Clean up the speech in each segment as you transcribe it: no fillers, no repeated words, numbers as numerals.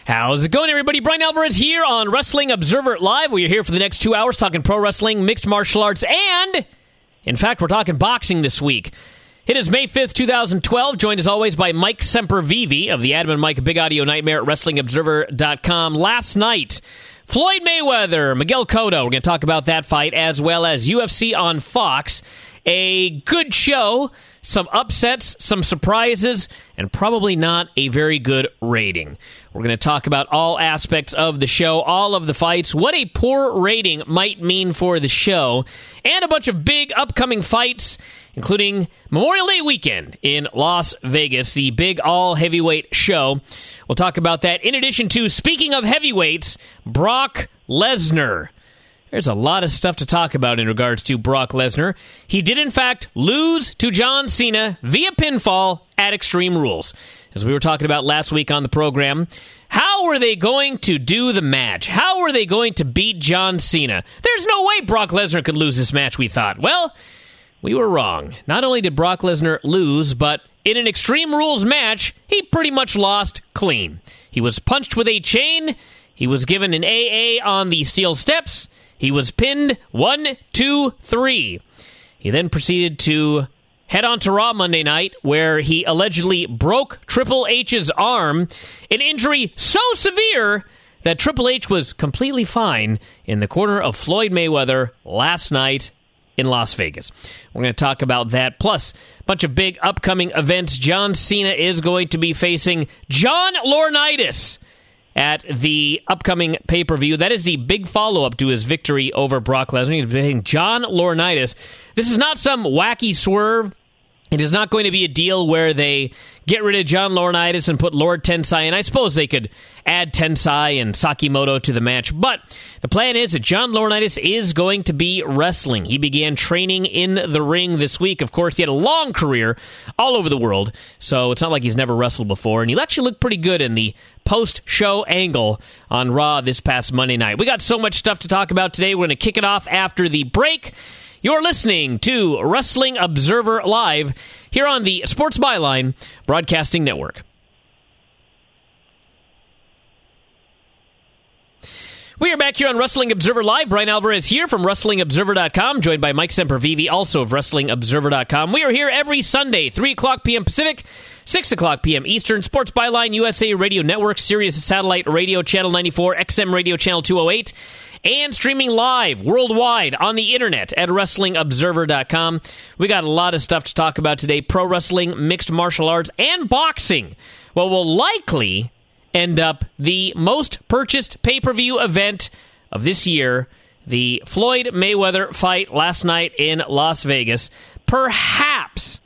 How's it going, everybody? Brian Alvarez here on Wrestling Observer Live. We're here for the next 2 hours talking pro wrestling, mixed martial arts, and, in fact, we're talking boxing this week. It is May 5th, 2012, joined as always by Mike Sempervive of the Adam and Mike Big Audio Nightmare at WrestlingObserver.com. Last night, Floyd Mayweather, Miguel Cotto. We're going to talk about that fight, as well as UFC on Fox. A good show, some upsets, some surprises, and probably not a very good rating. We're going to talk about all aspects of the show, all of the fights, what a poor rating might mean for the show, and a bunch of big upcoming fights, including Memorial Day weekend in Las Vegas, the big all-heavyweight show. We'll talk about that. In addition to, speaking of heavyweights, Brock Lesnar. There's a lot of stuff to talk about in regards to Brock Lesnar. He did, in fact, lose to John Cena via pinfall at Extreme Rules. As we were talking about last week on the program, how were they going to do the match? How were they going to beat John Cena? There's no way Brock Lesnar could lose this match, we thought. Well, we were wrong. Not only did Brock Lesnar lose, but in an Extreme Rules match, he pretty much lost clean. He was punched with a chain. He was given an AA on the steel steps. He was pinned 1, 2, 3. He then proceeded to head on to Raw Monday night, where he allegedly broke Triple H's arm, an injury so severe that Triple H was completely fine in the corner of Floyd Mayweather last night in Las Vegas. We're going to talk about that, plus a bunch of big upcoming events. John Cena is going to be facing John Laurinaitis at the upcoming pay-per-view. That is the big follow-up to his victory over Brock Lesnar. He's beating John Laurinaitis. This is not some wacky swerve. It is not going to be a deal where they get rid of John Laurinaitis and put Lord Tensai, and I suppose they could add Tensai and Sakimoto to the match, but the plan is that John Laurinaitis is going to be wrestling. He began training in the ring this week. Of course, he had a long career all over the world, so it's not like he's never wrestled before, and he actually looked pretty good in the post-show angle on Raw this past Monday night. We got so much stuff to talk about today. We're going to kick it off after the break. You're listening to Wrestling Observer Live here on the Sports Byline Broadcasting Network. We are back here on Wrestling Observer Live. Brian Alvarez here from WrestlingObserver.com, joined by Mike Sempervive, also of WrestlingObserver.com. We are here every Sunday, 3 o'clock p.m. Pacific, 6 o'clock p.m. Eastern. Sports Byline USA Radio Network, Sirius Satellite Radio Channel 94, XM Radio Channel 208, and streaming live worldwide on the internet at WrestlingObserver.com. We got a lot of stuff to talk about today. Pro wrestling, mixed martial arts, and boxing. What will likely end up the most purchased pay-per-view event of this year, the Floyd Mayweather fight last night in Las Vegas. Perhaps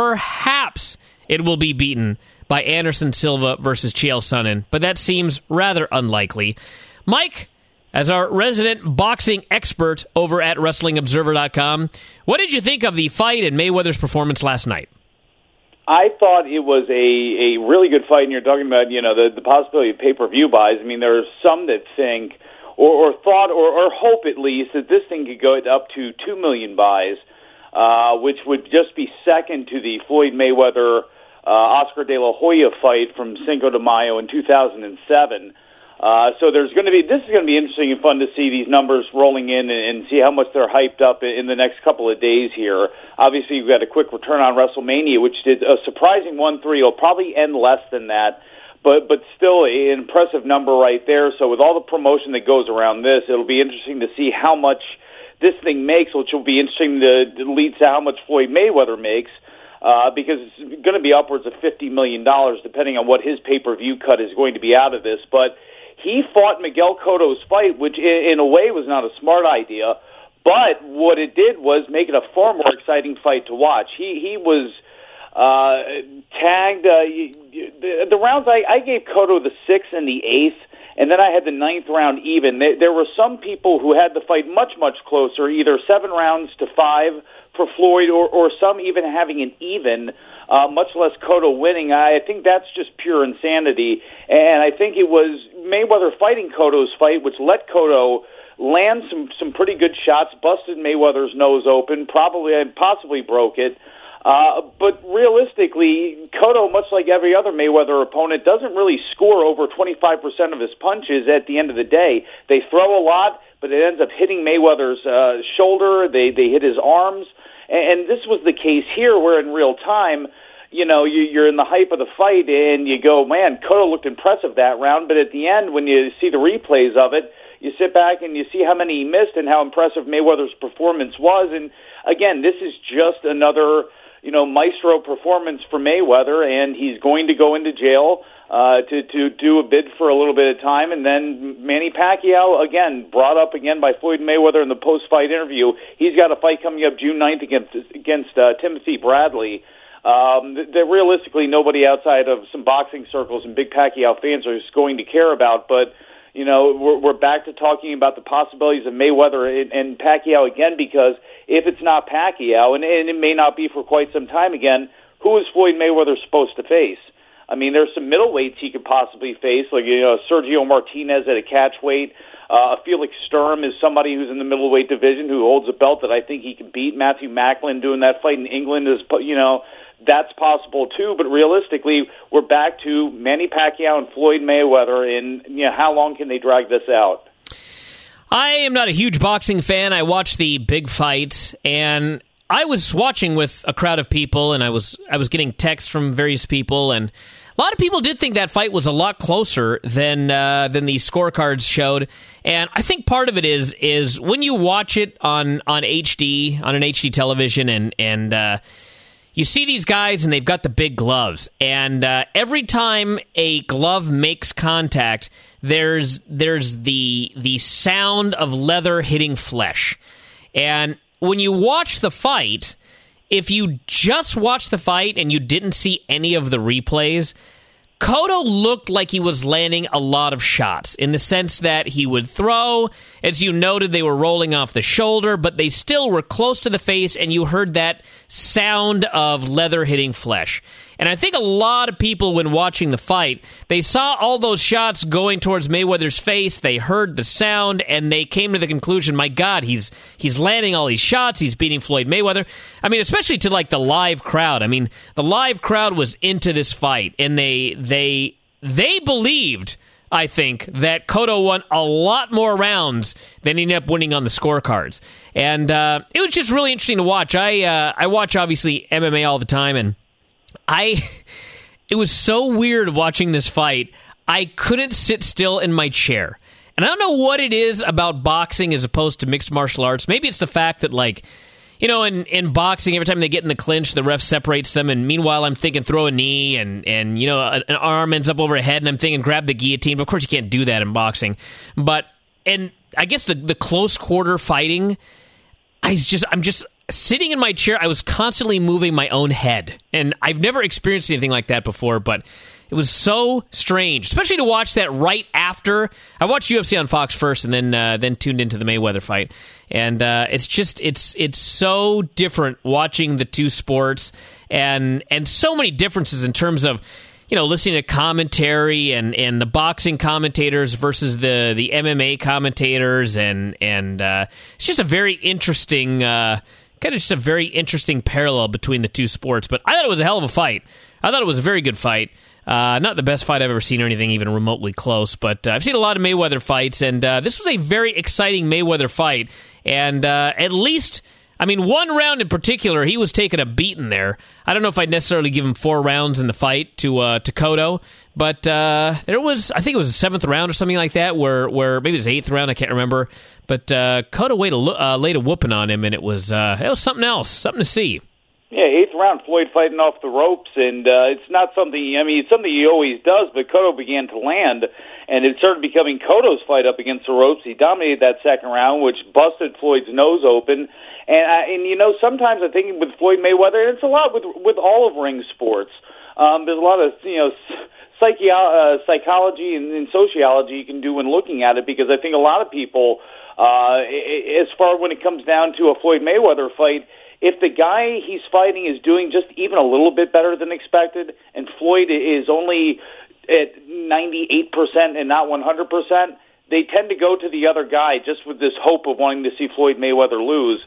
it will be beaten by Anderson Silva versus Chael Sonnen, but that seems rather unlikely. Mike, as our resident boxing expert over at WrestlingObserver.com, what did you think of the fight and Mayweather's performance last night? I thought it was a really good fight, and you're talking about, the possibility of pay-per-view buys. I mean, there are some that think, or thought, or hope at least, that this thing could go up to 2 million buys, which would just be second to the Floyd Mayweather Oscar De La Hoya fight from Cinco de Mayo in 2007. So this is going to be interesting and fun to see these numbers rolling in and see how much they're hyped up in the next couple of days here. Obviously, you've got a quick return on WrestleMania, which did a surprising 1-3. It'll probably end less than that, but still an impressive number right there. So with all the promotion that goes around this, it'll be interesting to see how much this thing makes, which will be interesting to lead to how much Floyd Mayweather makes. Because it's going to be upwards of $50 million, depending on what his pay-per-view cut is going to be out of this. But he fought Miguel Cotto's fight, which in a way was not a smart idea, but what it did was make it a far more exciting fight to watch. He was tagged. The rounds, I gave Cotto the 6th and the 8th, and then I had the 9th round even. There were some people who had the fight much, much closer, either 7 rounds to 5 for Floyd, or some even having an even, much less Cotto winning. I think that's just pure insanity, and I think it was Mayweather fighting Cotto's fight, which let Cotto land some pretty good shots, busted Mayweather's nose open, possibly broke it. But realistically, Cotto, much like every other Mayweather opponent, doesn't really score over 25% of his punches at the end of the day. They throw a lot, but it ends up hitting Mayweather's shoulder. They hit his arms. And this was the case here where in real time, you're in the hype of the fight and you go, man, Cotto looked impressive that round. But at the end, when you see the replays of it, you sit back and you see how many he missed and how impressive Mayweather's performance was. And again, this is just another maestro performance for Mayweather, and he's going to go into jail to do a bid for a little bit of time. And then Manny Pacquiao, again, brought up again by Floyd Mayweather in the post-fight interview, he's got a fight coming up June 9th against Timothy Bradley. That realistically nobody outside of some boxing circles and big Pacquiao fans are going to care about, but we're back to talking about the possibilities of Mayweather and Pacquiao again, because if it's not Pacquiao, and it may not be for quite some time again, who is Floyd Mayweather supposed to face? I mean, there's some middleweights he could possibly face, like Sergio Martinez at a catchweight. Felix Sturm is somebody who's in the middleweight division who holds a belt that I think he can beat. Matthew Macklin doing that fight in England is, that's possible too. But realistically, we're back to Manny Pacquiao and Floyd Mayweather, and how long can they drag this out? I am not a huge boxing fan. I watch the big fights, and I was watching with a crowd of people, and I was getting texts from various people, and a lot of people did think that fight was a lot closer than the scorecards showed. And I think part of it is when you watch it on HD, on an HD television, and you see these guys and they've got the big gloves, and every time a glove makes contact, there's the sound of leather hitting flesh. And when you watch the fight, if you just watched the fight and you didn't see any of the replays, Cotto looked like he was landing a lot of shots in the sense that he would throw. As you noted, they were rolling off the shoulder, but they still were close to the face, and you heard that sound of leather hitting flesh. And I think a lot of people, when watching the fight, they saw all those shots going towards Mayweather's face, they heard the sound, and they came to the conclusion, my God, he's landing all these shots, he's beating Floyd Mayweather. I mean, especially to like the live crowd. I mean, the live crowd was into this fight, and they believed, I think, that Cotto won a lot more rounds than he ended up winning on the scorecards. And it was just really interesting to watch. I watch, obviously, MMA all the time, and it was so weird watching this fight. I couldn't sit still in my chair. And I don't know what it is about boxing as opposed to mixed martial arts. Maybe it's the fact that, like, in boxing, every time they get in the clinch, the ref separates them, and meanwhile I'm thinking throw a knee, and an arm ends up over a head, and I'm thinking grab the guillotine. But of course you can't do that in boxing. And I guess the close quarter fighting, I'm just sitting in my chair. I was constantly moving my own head, and I've never experienced anything like that before, but it was so strange, especially to watch that right after. I watched UFC on Fox first, and then tuned into the Mayweather fight, and it's so different watching the two sports, and so many differences in terms of listening to commentary and the boxing commentators versus the MMA commentators, and it's just a very interesting. Kind of just a very interesting parallel between the two sports. But I thought it was a hell of a fight. I thought it was a very good fight. Not the best fight I've ever seen or anything even remotely close, but I've seen a lot of Mayweather fights, and this was a very exciting Mayweather fight. And at least, I mean, one round in particular, he was taking a beating there. I don't know if I'd necessarily give him 4 rounds in the fight to Cotto, but there was, I think it was the 7th round or something like that, where maybe it was the 8th round, I can't remember. But Cotto laid a whooping on him, and it was something else, something to see. Yeah, 8th round, Floyd fighting off the ropes, and it's not something, I mean, it's something he always does, but Cotto began to land, and it started becoming Cotto's fight up against the ropes. He dominated that 2nd round, which busted Floyd's nose open. And sometimes I think with Floyd Mayweather, and it's a lot with all of ring sports, there's a lot of, psychology and sociology you can do when looking at it, because I think a lot of people, as far when it comes down to a Floyd Mayweather fight, if the guy he's fighting is doing just even a little bit better than expected, and Floyd is only at 98% and not 100%, they tend to go to the other guy just with this hope of wanting to see Floyd Mayweather lose.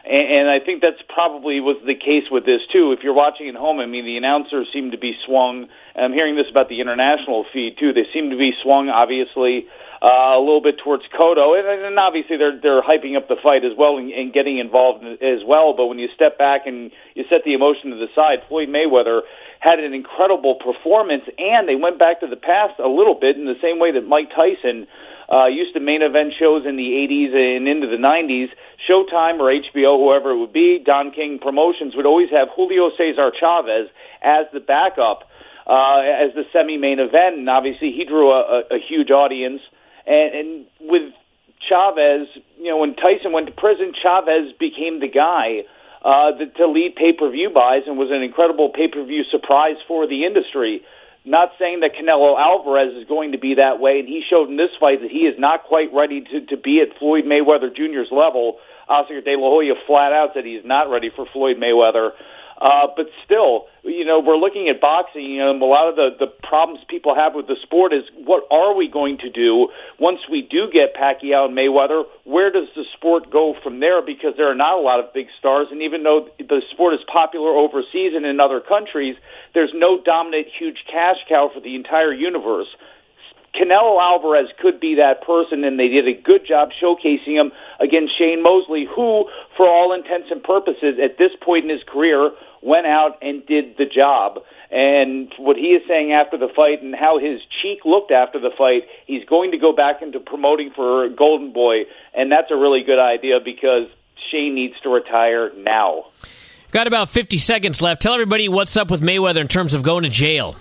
And I think that's probably was the case with this, too. If you're watching at home, I mean, the announcers seem to be swung. I'm hearing this about the international feed, too. They seem to be swung, obviously, a little bit towards Cotto. And obviously, they're hyping up the fight as well and getting involved as well. But when you step back and you set the emotion to the side, Floyd Mayweather had an incredible performance, and they went back to the past a little bit in the same way that Mike Tyson used to main event shows in the 80s and into the 90s. Showtime or HBO, whoever it would be, Don King Promotions would always have Julio Cesar Chavez as the backup, as the semi-main event, and obviously he drew a huge audience. And with Chavez, when Tyson went to prison, Chavez became the guy to lead pay-per-view buys and was an incredible pay-per-view surprise for the industry. Not saying that Canelo Alvarez is going to be that way, and he showed in this fight that he is not quite ready to be at Floyd Mayweather Jr.'s level. Oscar De La Hoya flat out said he's not ready for Floyd Mayweather. But still, we're looking at boxing, a lot of the problems people have with the sport is what are we going to do once we do get Pacquiao and Mayweather? Where does the sport go from there? Because there are not a lot of big stars, and even though the sport is popular overseas and in other countries, there's no dominant huge cash cow for the entire universe. Canelo Alvarez could be that person, and they did a good job showcasing him against Shane Mosley, who, for all intents and purposes, at this point in his career, went out and did the job. And what he is saying after the fight and how his cheek looked after the fight, he's going to go back into promoting for Golden Boy, and that's a really good idea because Shane needs to retire now. Got about 50 seconds left. Tell everybody what's up with Mayweather in terms of going to jail.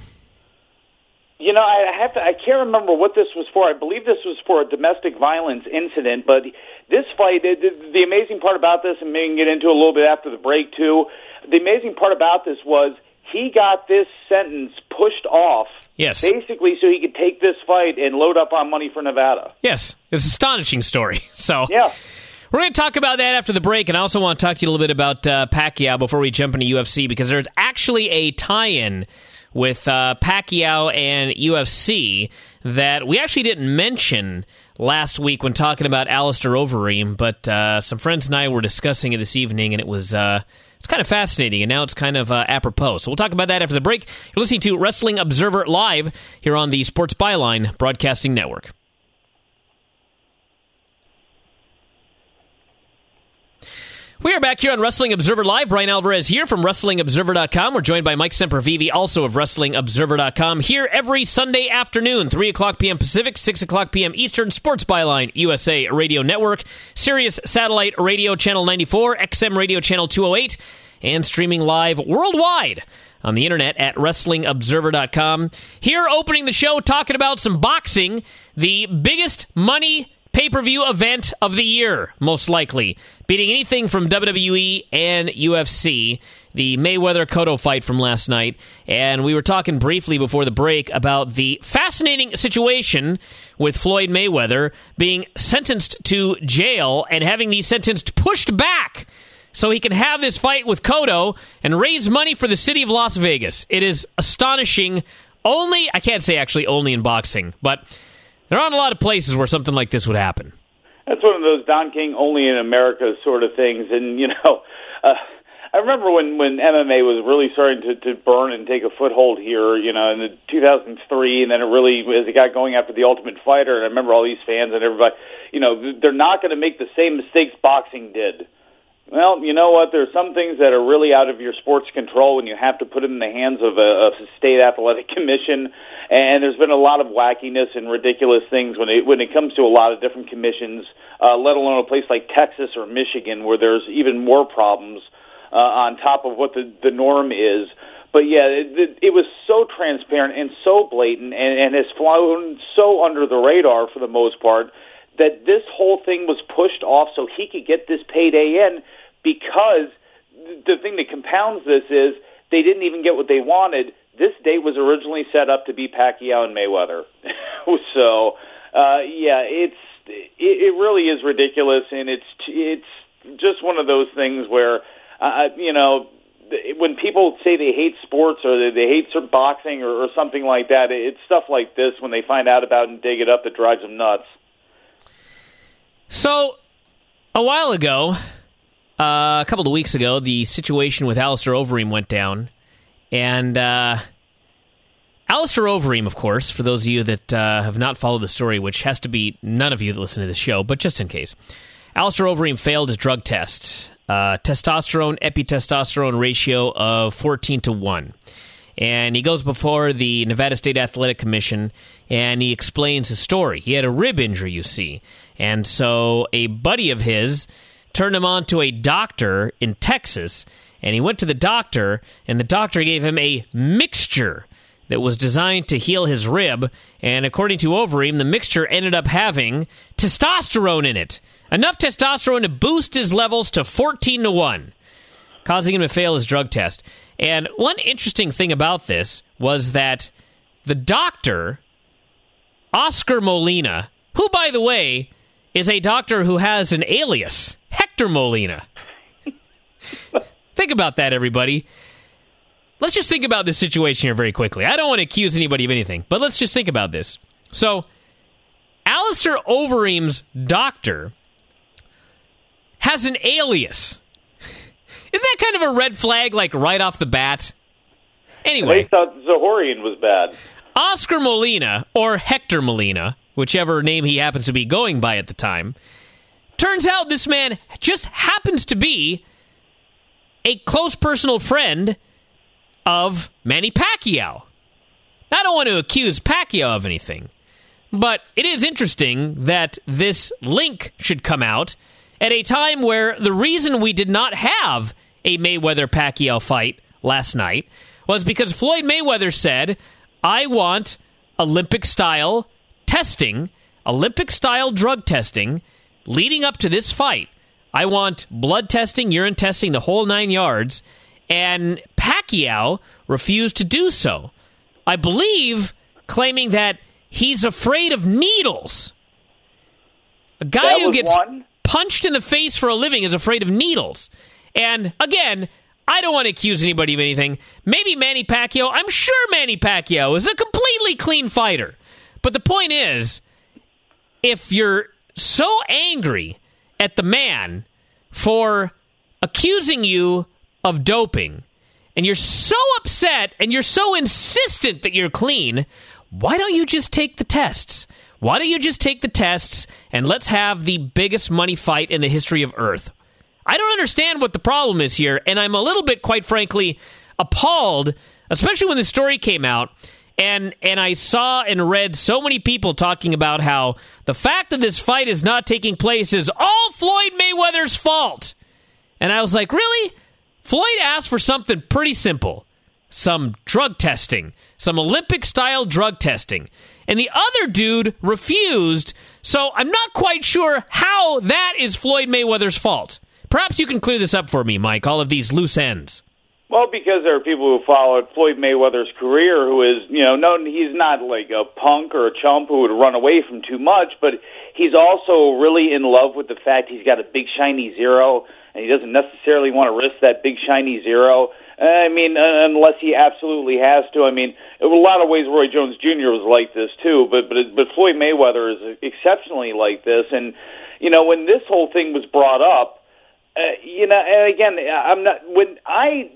I can't remember what this was for. I believe this was for a domestic violence incident, but this fight, the amazing part about this, and maybe we can get into it a little bit after the break too, the amazing part about this was he got this sentence pushed off, yes, basically so he could take this fight and load up on money for Nevada. Yes, it's an astonishing story. So yeah. We're going to talk about that after the break, and I also want to talk to you a little bit about Pacquiao before we jump into UFC, because there's actually a tie-in with Pacquiao and UFC that we actually didn't mention last week when talking about Alistair Overeem, but some friends and I were discussing it this evening, and it's kind of fascinating, and now it's kind of apropos. So we'll talk about that after the break. You're listening to Wrestling Observer Live here on the Sports Byline Broadcasting Network. We are back here on Wrestling Observer Live. Brian Alvarez here from WrestlingObserver.com. We're joined by Mike Sempervive, also of WrestlingObserver.com, here every Sunday afternoon, 3 o'clock p.m. Pacific, 6 o'clock p.m. Eastern, Sports Byline, USA Radio Network, Sirius Satellite Radio Channel 94, XM Radio Channel 208, and streaming live worldwide on the internet at WrestlingObserver.com. Here opening the show, talking about some boxing, the biggest money pay-per-view event of the year, most likely, beating anything from WWE and UFC, the Mayweather-Cotto fight from last night. And we were talking briefly before the break about the fascinating situation with Floyd Mayweather being sentenced to jail and having the sentence pushed back so he can have this fight with Cotto and raise money for the city of Las Vegas. It is astonishing. I can't say actually only in boxing, but there aren't a lot of places where something like this would happen. That's one of those Don King only in America sort of things. And, I remember when MMA was really starting to burn and take a foothold here, in the 2003, and then it really, as it got going after The Ultimate Fighter, and I remember all these fans and everybody, they're not going to make the same mistakes boxing did. Well, you know what? There's some things that are really out of your sport's control when you have to put it in the hands of a state athletic commission. And there's been a lot of wackiness and ridiculous things when it comes to a lot of different commissions, let alone a place like Texas or Michigan where there's even more problems on top of what the norm is. But yeah, it was so transparent and so blatant and has flown so under the radar for the most part that this whole thing was pushed off so he could get this payday in, because the thing that compounds this is they didn't even get what they wanted. This date was originally set up to be Pacquiao and Mayweather. So, it really is ridiculous, and it's just one of those things where, when people say they hate sports or they hate boxing or something like that, it's stuff like this when they find out about it and dig it up that drives them nuts. So, a while ago, a couple of weeks ago, the situation with Alistair Overeem went down. And Alistair Overeem, of course, for those of you that have not followed the story, which has to be none of you that listen to this show, but just in case. Alistair Overeem failed his drug test. Testosterone, epitestosterone ratio of 14-1. And he goes before the Nevada State Athletic Commission, and he explains his story. He had a rib injury, you see. And so a buddy of his turned him on to a doctor in Texas, and he went to the doctor, and the doctor gave him a mixture that was designed to heal his rib, and according to Overeem, the mixture ended up having testosterone in it. Enough testosterone to boost his levels to 14-1, causing him to fail his drug test. And one interesting thing about this was that the doctor, Oscar Molina, who, by the way, is a doctor who has an alias, Hector Molina. Think about that, everybody. Let's just think about this situation here very quickly. I don't want to accuse anybody of anything, but let's just think about this. So, Alistair Overeem's doctor has an alias. Is that kind of a red flag, like, right off the bat? Anyway. I thought Zahorian was bad. Oscar Molina, or Hector Molina, whichever name he happens to be going by at the time, turns out this man just happens to be a close personal friend of Manny Pacquiao. I don't want to accuse Pacquiao of anything, but it is interesting that this link should come out at a time where the reason we did not have a Mayweather-Pacquiao fight last night was because Floyd Mayweather said, I want Olympic-style testing, Olympic-style drug testing leading up to this fight. I want blood testing, urine testing, the whole 9 yards. And Pacquiao refused to do so. I believe claiming that he's afraid of needles. A guy who gets punched in the face for a living is afraid of needles. And again, I don't want to accuse anybody of anything. Maybe Manny Pacquiao, I'm sure Manny Pacquiao is a completely clean fighter. But the point is, if you're so angry at the man for accusing you of doping, and you're so upset and you're so insistent that you're clean, why don't you just take the tests? Why don't you just take the tests and let's have the biggest money fight in the history of Earth? I don't understand what the problem is here, and I'm a little bit, quite frankly, appalled, especially when the story came out, and I saw and read so many people talking about how the fact that this fight is not taking place is all Floyd Mayweather's fault. And I was like, really? Floyd asked for something pretty simple. Some drug testing. Some Olympic-style drug testing. And the other dude refused, so I'm not quite sure how that is Floyd Mayweather's fault. Perhaps you can clear this up for me, Mike, all of these loose ends. Well, because there are people who followed Floyd Mayweather's career who is, known, he's not like a punk or a chump who would run away from too much, but he's also really in love with the fact he's got a big shiny zero, and he doesn't necessarily want to risk that big shiny zero. I mean, unless he absolutely has to. I mean, in a lot of ways, Roy Jones Jr. was like this too, but Floyd Mayweather is exceptionally like this. And when this whole thing was brought up, and again, I'm not. When I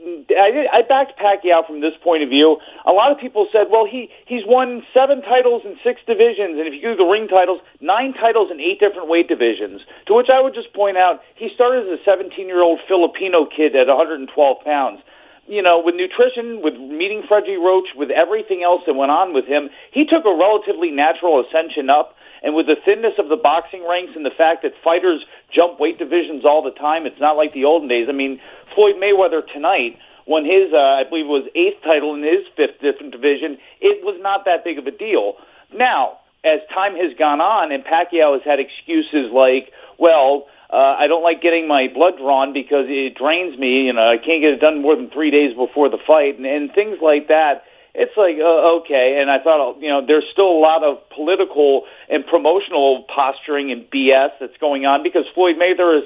backed Pacquiao from this point of view, a lot of people said, well, he's won 7 titles in 6 divisions, and if you do the ring titles, 9 titles in 8 different weight divisions. To which I would just point out, he started as a 17-year-old Filipino kid at 112 pounds. With nutrition, with meeting Freddie Roach, with everything else that went on with him, he took a relatively natural ascension up. And with the thinness of the boxing ranks and the fact that fighters jump weight divisions all the time, it's not like the olden days. I mean, Floyd Mayweather tonight won his, I believe it was 8th title in his 5th different division. It was not that big of a deal. Now, as time has gone on and Pacquiao has had excuses like, well, I don't like getting my blood drawn because it drains me, I can't get it done more than 3 days before the fight, and things like that. It's like, okay, and I thought, there's still a lot of political and promotional posturing and BS that's going on because Floyd Mayweather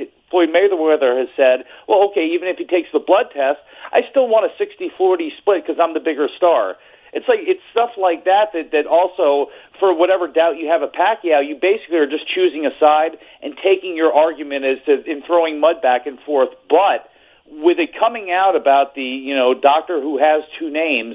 has said, well, okay, even if he takes the blood test, I still want a 60-40 split because I'm the bigger star. It's stuff like that also, for whatever doubt you have of Pacquiao, you basically are just choosing a side and taking your argument in throwing mud back and forth. But with it coming out about the doctor who has two names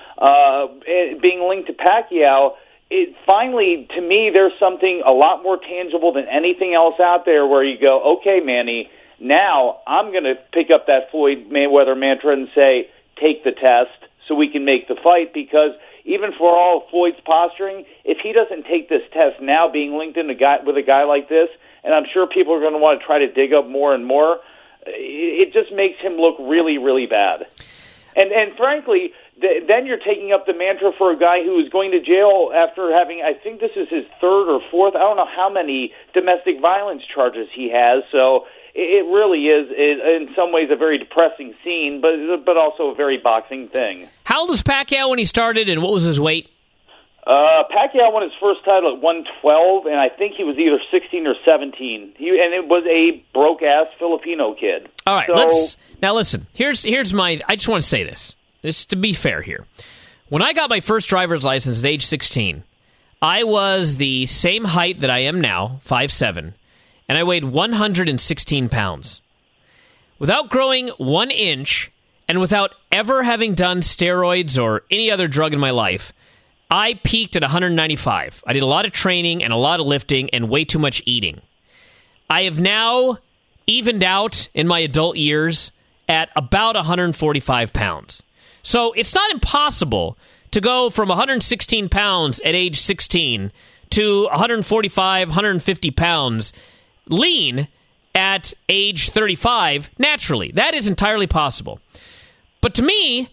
being linked to Pacquiao, it finally, to me, there's something a lot more tangible than anything else out there where you go, okay, Manny, now I'm going to pick up that Floyd Mayweather mantra and say, take the test so we can make the fight, because even for all of Floyd's posturing, if he doesn't take this test now, being linked in with a guy like this, and I'm sure people are going to want to try to dig up more and more, it just makes him look really, really bad. And frankly, then you're taking up the mantra for a guy who is going to jail after having, I think this is his third or fourth, I don't know how many domestic violence charges he has, so it really is in some ways a very depressing scene, but also a very boxing thing. How old was Pacquiao when he started, and what was his weight? Pacquiao won his first title at 112, and I think he was either 16 or 17. And it was a broke-ass Filipino kid. All right, now listen. Here's my. I just want to say this. Just to be fair here. When I got my first driver's license at age 16, I was the same height that I am now, 5'7", and I weighed 116 pounds. Without growing 1 inch, and without ever having done steroids or any other drug in my life, I peaked at 195. I did a lot of training and a lot of lifting and way too much eating. I have now evened out in my adult years at about 145 pounds. So it's not impossible to go from 116 pounds at age 16 to 145, 150 pounds lean at age 35 naturally. That is entirely possible. But to me,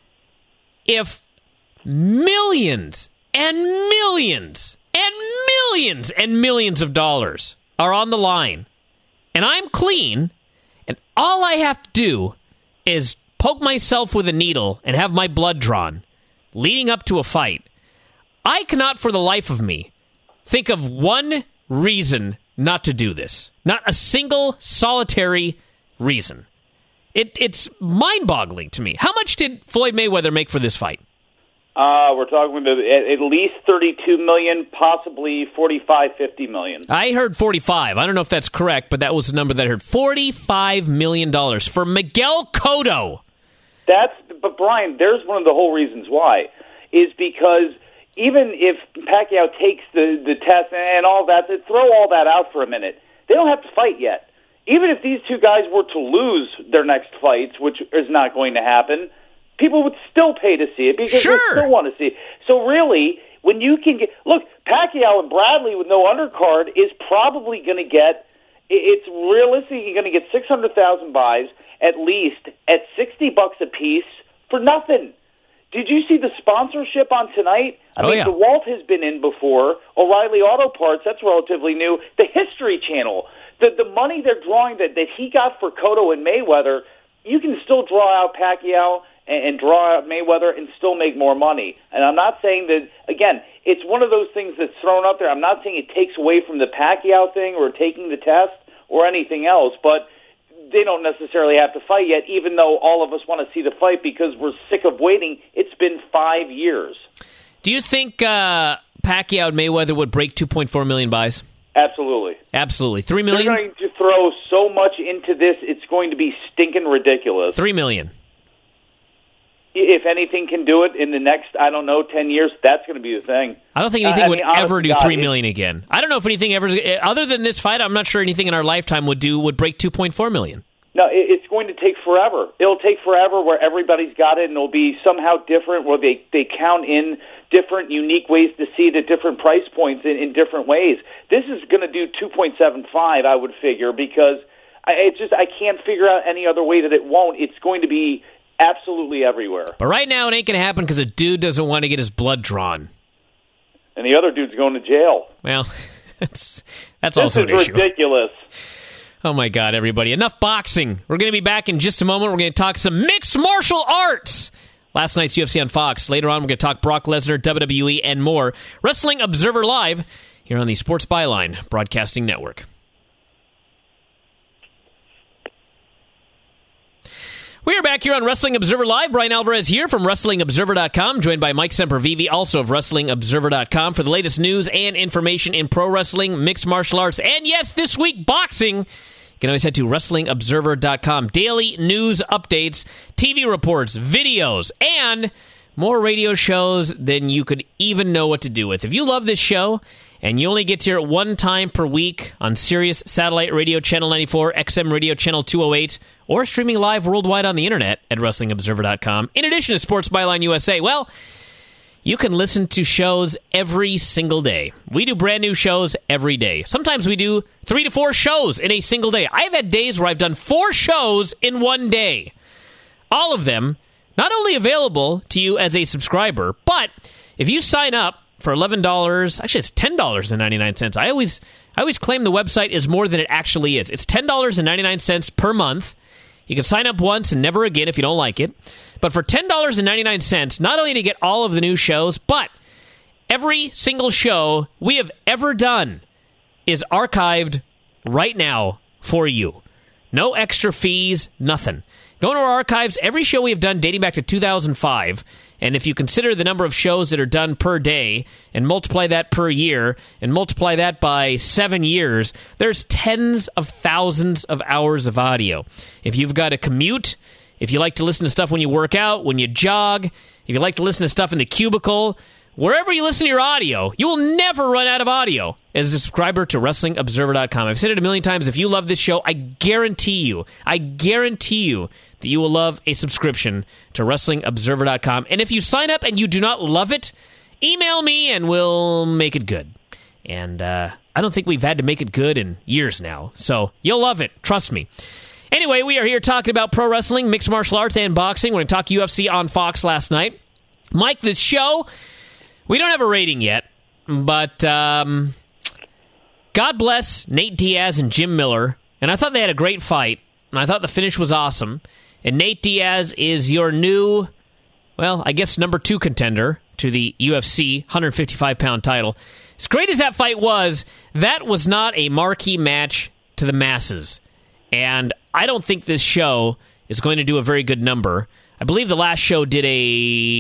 if millions and millions and millions and millions of dollars are on the line, and I'm clean, and all I have to do is poke myself with a needle and have my blood drawn leading up to a fight, I cannot for the life of me think of one reason not to do this. Not a single solitary reason. It's mind-boggling to me. How much did Floyd Mayweather make for this fight? We're talking about at least $32 million, possibly $45, $50 million. I heard 45. I don't know if that's correct, but that was the number that I heard. $45 million for Miguel Cotto. But Brian, there's one of the whole reasons why, is because even if Pacquiao takes the test and all that, throw all that out for a minute, they don't have to fight yet. Even if these two guys were to lose their next fights, which is not going to happen, people would still pay to see it because they still want to see it. So really, when you can get... Look, Pacquiao and Bradley with no undercard is probably going to get... It's realistically going to get 600,000 buys, at least, at $60 a piece for nothing. Did you see the sponsorship on tonight? I mean, yeah. DeWalt has been in before. O'Reilly Auto Parts, that's relatively new. The History Channel. The money they're drawing that he got for Cotto and Mayweather, you can still draw out Pacquiao and draw out Mayweather and still make more money. And I'm not saying that, again, it's one of those things that's thrown up there. I'm not saying it takes away from the Pacquiao thing or taking the test or anything else, but they don't necessarily have to fight yet, even though all of us want to see the fight because we're sick of waiting. It's been 5 years. Do you think Pacquiao and Mayweather would break 2.4 million buys? Absolutely. Absolutely. 3 million? They're going to throw so much into this, it's going to be stinking ridiculous. 3 million. If anything can do it in the next, 10 years, that's going to be the thing. I don't think anything would ever do 3 million again. I don't know if anything ever, other than this fight, I'm not sure anything in our lifetime would break 2.4 million. No, it's going to take forever. It'll take forever where everybody's got it, and it'll be somehow different, where they count in different, unique ways to see it at different price points in different ways. This is going to do 2.75, I would figure, because I can't figure out any other way that it won't. It's going to be absolutely everywhere. But right now, it ain't going to happen because a dude doesn't want to get his blood drawn. And the other dude's going to jail. Well, that's also an issue. This is ridiculous. Oh, my God, everybody. Enough boxing. We're going to be back in just a moment. We're going to talk some mixed martial arts. Last night's UFC on Fox. Later on, we're going to talk Brock Lesnar, WWE, and more. Wrestling Observer Live here on the Sports Byline Broadcasting Network. We are back here on Wrestling Observer Live. Brian Alvarez here from WrestlingObserver.com, joined by Mike Sempervive, also of WrestlingObserver.com, for the latest news and information in pro wrestling, mixed martial arts, and yes, this week, boxing. You can always head to WrestlingObserver.com. Daily news updates, TV reports, videos, and more radio shows than you could even know what to do with. If you love this show, and you only get to hear it one time per week on Sirius Satellite Radio Channel 94, XM Radio Channel 208, or streaming live worldwide on the internet at WrestlingObserver.com, in addition to Sports Byline USA, well, you can listen to shows every single day. We do brand new shows every day. Sometimes we do 3 to 4 shows in a single day. I've had days where I've done 4 shows in one day. All of them not only available to you as a subscriber, but if you sign up for $11, actually it's $10.99. I always claim the website is more than it actually is. It's $10.99 per month. You can sign up once and never again if you don't like it. But for $10.99, not only to get all of the new shows, but every single show we have ever done is archived right now for you. No extra fees, nothing. Go into our archives, every show we have done dating back to 2005, and if you consider the number of shows that are done per day, and multiply that per year, and multiply that by 7 years, there's tens of thousands of hours of audio. If you've got a commute, if you like to listen to stuff when you work out, when you jog, if you like to listen to stuff in the cubicle, wherever you listen to your audio, you will never run out of audio as a subscriber to WrestlingObserver.com. I've said it a million times. If you love this show, I guarantee you that you will love a subscription to WrestlingObserver.com. And if you sign up and you do not love it, email me and we'll make it good. And I don't think we've had to make it good in years now. So you'll love it. Trust me. Anyway, we are here talking about pro wrestling, mixed martial arts, and boxing. We're going to talk UFC on Fox last night. Mike, this show, we don't have a rating yet, but God bless Nate Diaz and Jim Miller. And I thought they had a great fight, and I thought the finish was awesome. And Nate Diaz is your new, well, I guess number 2 contender to the UFC 155-pound title. As great as that fight was, that was not a marquee match to the masses. And I don't think this show is going to do a very good number. I believe the last show did a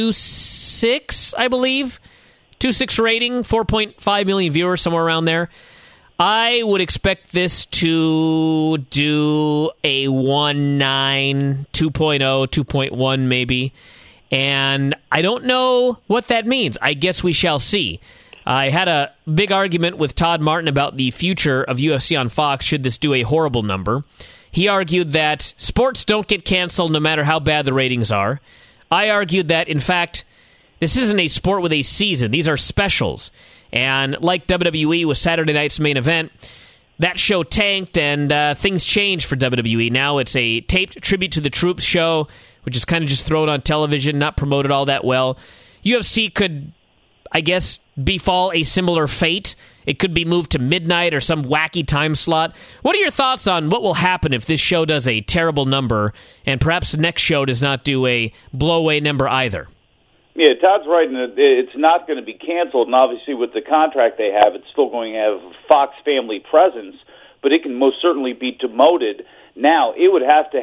2.6, I believe. 2.6 rating, 4.5 million viewers, somewhere around there. I would expect this to do a 1.9, 2.0, 2.1 maybe. And I don't know what that means. I guess we shall see. I had a big argument with Todd Martin about the future of UFC on Fox should this do a horrible number. He argued that sports don't get canceled no matter how bad the ratings are. I argued that, in fact, this isn't a sport with a season. These are specials. And like WWE with Saturday night's main event, that show tanked and things changed for WWE. Now it's a taped tribute to the troops show, which is kind of just thrown on television, not promoted all that well. UFC could, I guess, befall a similar fate. It could be moved to midnight or some wacky time slot. What are your thoughts on what will happen if this show does a terrible number and perhaps the next show does not do a blow-away number either? Yeah, Todd's right. It's not going to be canceled, and obviously with the contract they have, it's still going to have Fox family presence, but it can most certainly be demoted. Now, it would have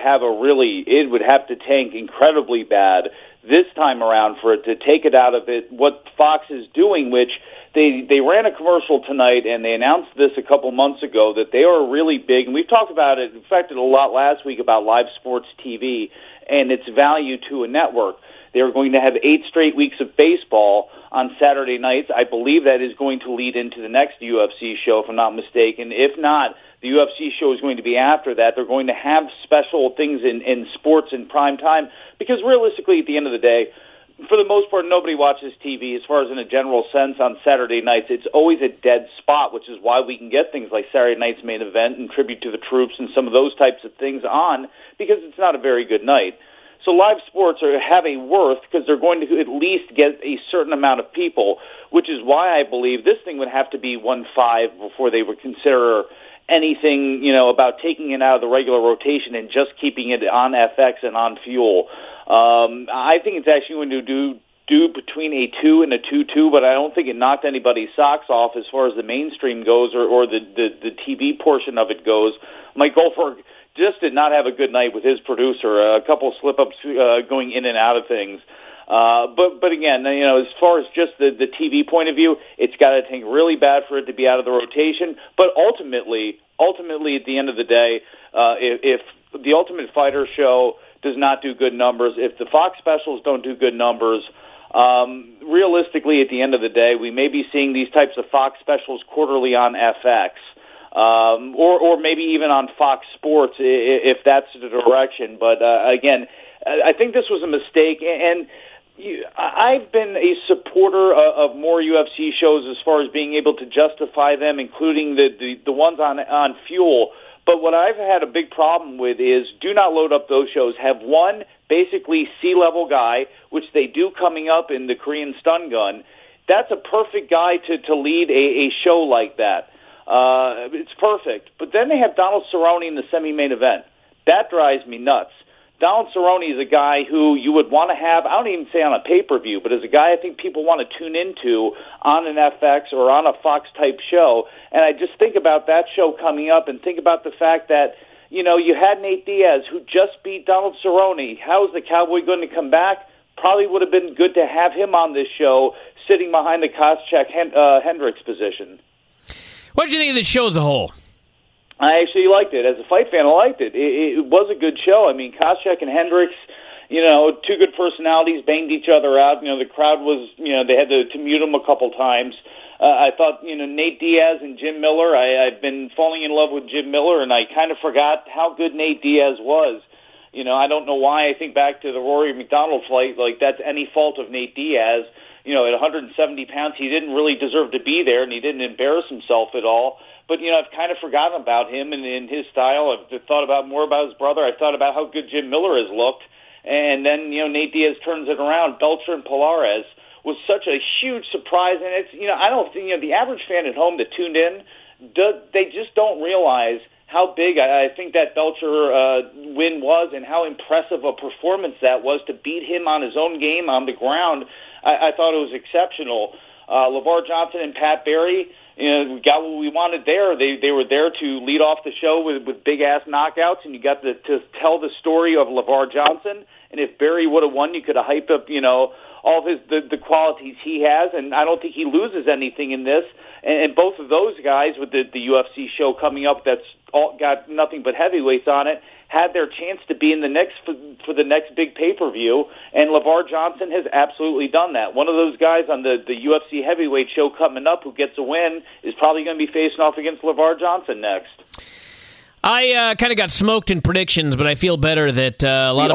to tank incredibly bad this time around for it to take it out of it. What Fox is doing, which they ran a commercial tonight, and they announced this a couple months ago, that they are really big, and we've talked about it, in fact, a lot last week about live sports TV and its value to a network. They're going to have 8 straight weeks of baseball on Saturday nights. I believe that is going to lead into the next UFC show, if I'm not mistaken. If not, the UFC show is going to be after that. They're going to have special things in sports in prime time because realistically, at the end of the day, for the most part, nobody watches TV as far as in a general sense on Saturday nights. It's always a dead spot, which is why we can get things like Saturday night's main event and tribute to the troops and some of those types of things on because it's not a very good night. So live sports have a worth because they're going to at least get a certain amount of people, which is why I believe this thing would have to be 1.5 before they would consider anything, about taking it out of the regular rotation and just keeping it on FX and on Fuel. I think it's actually going to do between a 2 and a 2.2, but I don't think it knocked anybody's socks off as far as the mainstream goes or the TV portion of it goes. Mike Goldberg just did not have a good night with his producer. A couple slip-ups going in and out of things. But again, as far as just the TV point of view, it's got to take really bad for it to be out of the rotation. But ultimately, at the end of the day, if the Ultimate Fighter show does not do good numbers, if the Fox specials don't do good numbers, realistically, at the end of the day, we may be seeing these types of Fox specials quarterly on FX. Or maybe even on Fox Sports if that's the direction. But again, I think this was a mistake, and I've been a supporter of more UFC shows as far as being able to justify them, including the ones on Fuel. But what I've had a big problem with is do not load up those shows. Have one basically C-level guy, which they do coming up in the Korean Stun Gun. That's a perfect guy to lead a show like that. It's perfect. But then they have Donald Cerrone in the semi-main event. That drives me nuts. Donald Cerrone is a guy who you would want to have, I don't even say on a pay-per-view, but as a guy I think people want to tune into on an FX or on a Fox-type show. And I just think about that show coming up and think about the fact that, you had Nate Diaz who just beat Donald Cerrone. How is the Cowboy going to come back? Probably would have been good to have him on this show sitting behind the Koscheck-Hendricks position. What did you think of the show as a whole? I actually liked it. As a fight fan, I liked it. It was a good show. I mean, Koscheck and Hendricks, two good personalities, banged each other out. The crowd was, they had to mute them a couple times. I thought, Nate Diaz and Jim Miller, I've been falling in love with Jim Miller, and I kind of forgot how good Nate Diaz was. I don't know why. I think back to the Rory McDonald fight, like that's any fault of Nate Diaz. At 170 pounds, he didn't really deserve to be there, and he didn't embarrass himself at all. But, I've kind of forgotten about him and his style. I've thought more about his brother. I've thought about how good Jim Miller has looked. And then, Nate Diaz turns it around. Belcher and Pilares was such a huge surprise. And it's, I don't think, the average fan at home that tuned in, they just don't realize how big I think that Belcher win was and how impressive a performance that was to beat him on his own game on the ground. I thought it was exceptional. LeVar Johnson and Pat Barry, we got what we wanted there. They were there to lead off the show with big-ass knockouts, and you got to tell the story of LeVar Johnson. And if Barry would have won, you could have hyped up, all of the qualities he has, and I don't think he loses anything in this. And both of those guys with the UFC show coming up that's got nothing but heavyweights on it had their chance to be in the next for the next big pay-per-view, and LeVar Johnson has absolutely done that. One of those guys on the UFC heavyweight show coming up who gets a win is probably going to be facing off against LeVar Johnson next. I kind of got smoked in predictions, but I feel better that a lot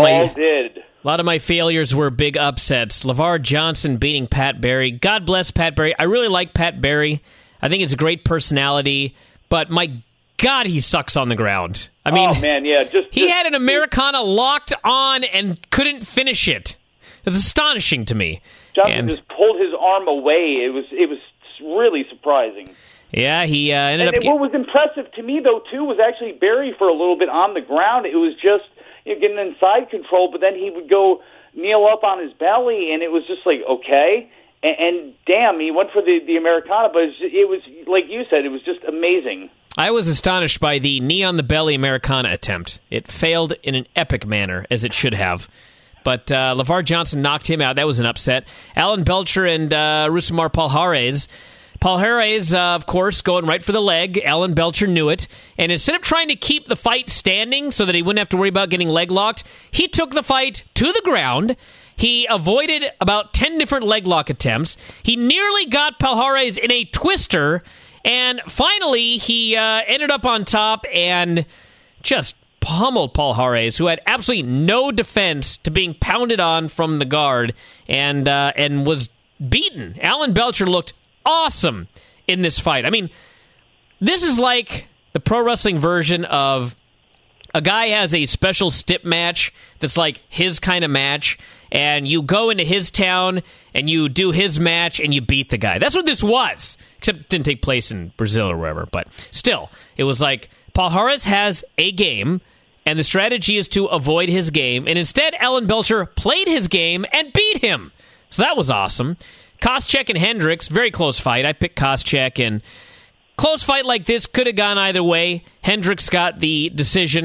of my failures were big upsets. LeVar Johnson beating Pat Barry. God bless Pat Barry. I really like Pat Barry. I think it's a great personality, but my God, he sucks on the ground. I mean, oh, man, yeah, he had an Americana locked on and couldn't finish it. It's astonishing to me. Johnson just pulled his arm away. It was really surprising. Yeah, he ended up. What was impressive to me, though, too, was actually Barry for a little bit on the ground. It was just getting inside control, but then he would go kneel up on his belly, and it was just like, okay. And damn, he went for the Americana, but it was, like you said, it was just amazing. I was astonished by the knee-on-the-belly Americana attempt. It failed in an epic manner, as it should have. But LeVar Johnson knocked him out. That was an upset. Alan Belcher and Rousimar Palhares. Palhares, of course, going right for the leg. Alan Belcher knew it. And instead of trying to keep the fight standing so that he wouldn't have to worry about getting leg locked, he took the fight to the ground. He avoided about 10 different leg lock attempts. He nearly got Palhares in a twister. And finally, he ended up on top and just pummeled Palhares, who had absolutely no defense to being pounded on from the guard and was beaten. Alan Belcher looked awesome in this fight. I mean, this is like the pro wrestling version of a guy has a special stip match that's like his kind of match, and you go into his town and you do his match and you beat the guy. That's what this was, except it didn't take place in Brazil or wherever. But still, it was like Palhares has a game, and the strategy is to avoid his game, and instead Alan Belcher played his game and beat him. So that was awesome. Koscheck and Hendricks, very close fight. I picked Koscheck, and close fight like this could have gone either way. Hendricks got the decision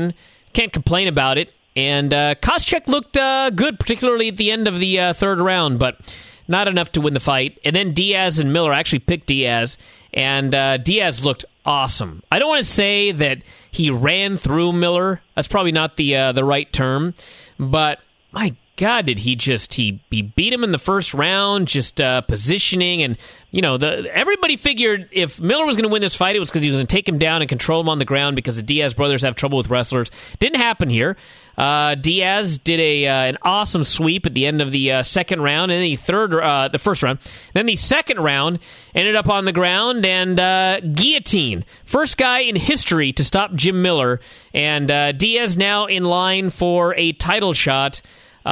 can't complain about it. And Koscheck looked good, particularly at the end of the third round, but not enough to win the fight. And then Diaz and Miller actually picked Diaz, and Diaz looked awesome. I don't want to say that he ran through Miller. That's probably not the right term, but my God, did he beat him in the first round, just positioning, and everybody figured if Miller was going to win this fight, it was because he was going to take him down and control him on the ground because the Diaz brothers have trouble with wrestlers. Didn't happen here. Diaz did an awesome sweep at the end of the second round, and the first round. Then the second round ended up on the ground and guillotine. First guy in history to stop Jim Miller, and Diaz now in line for a title shot.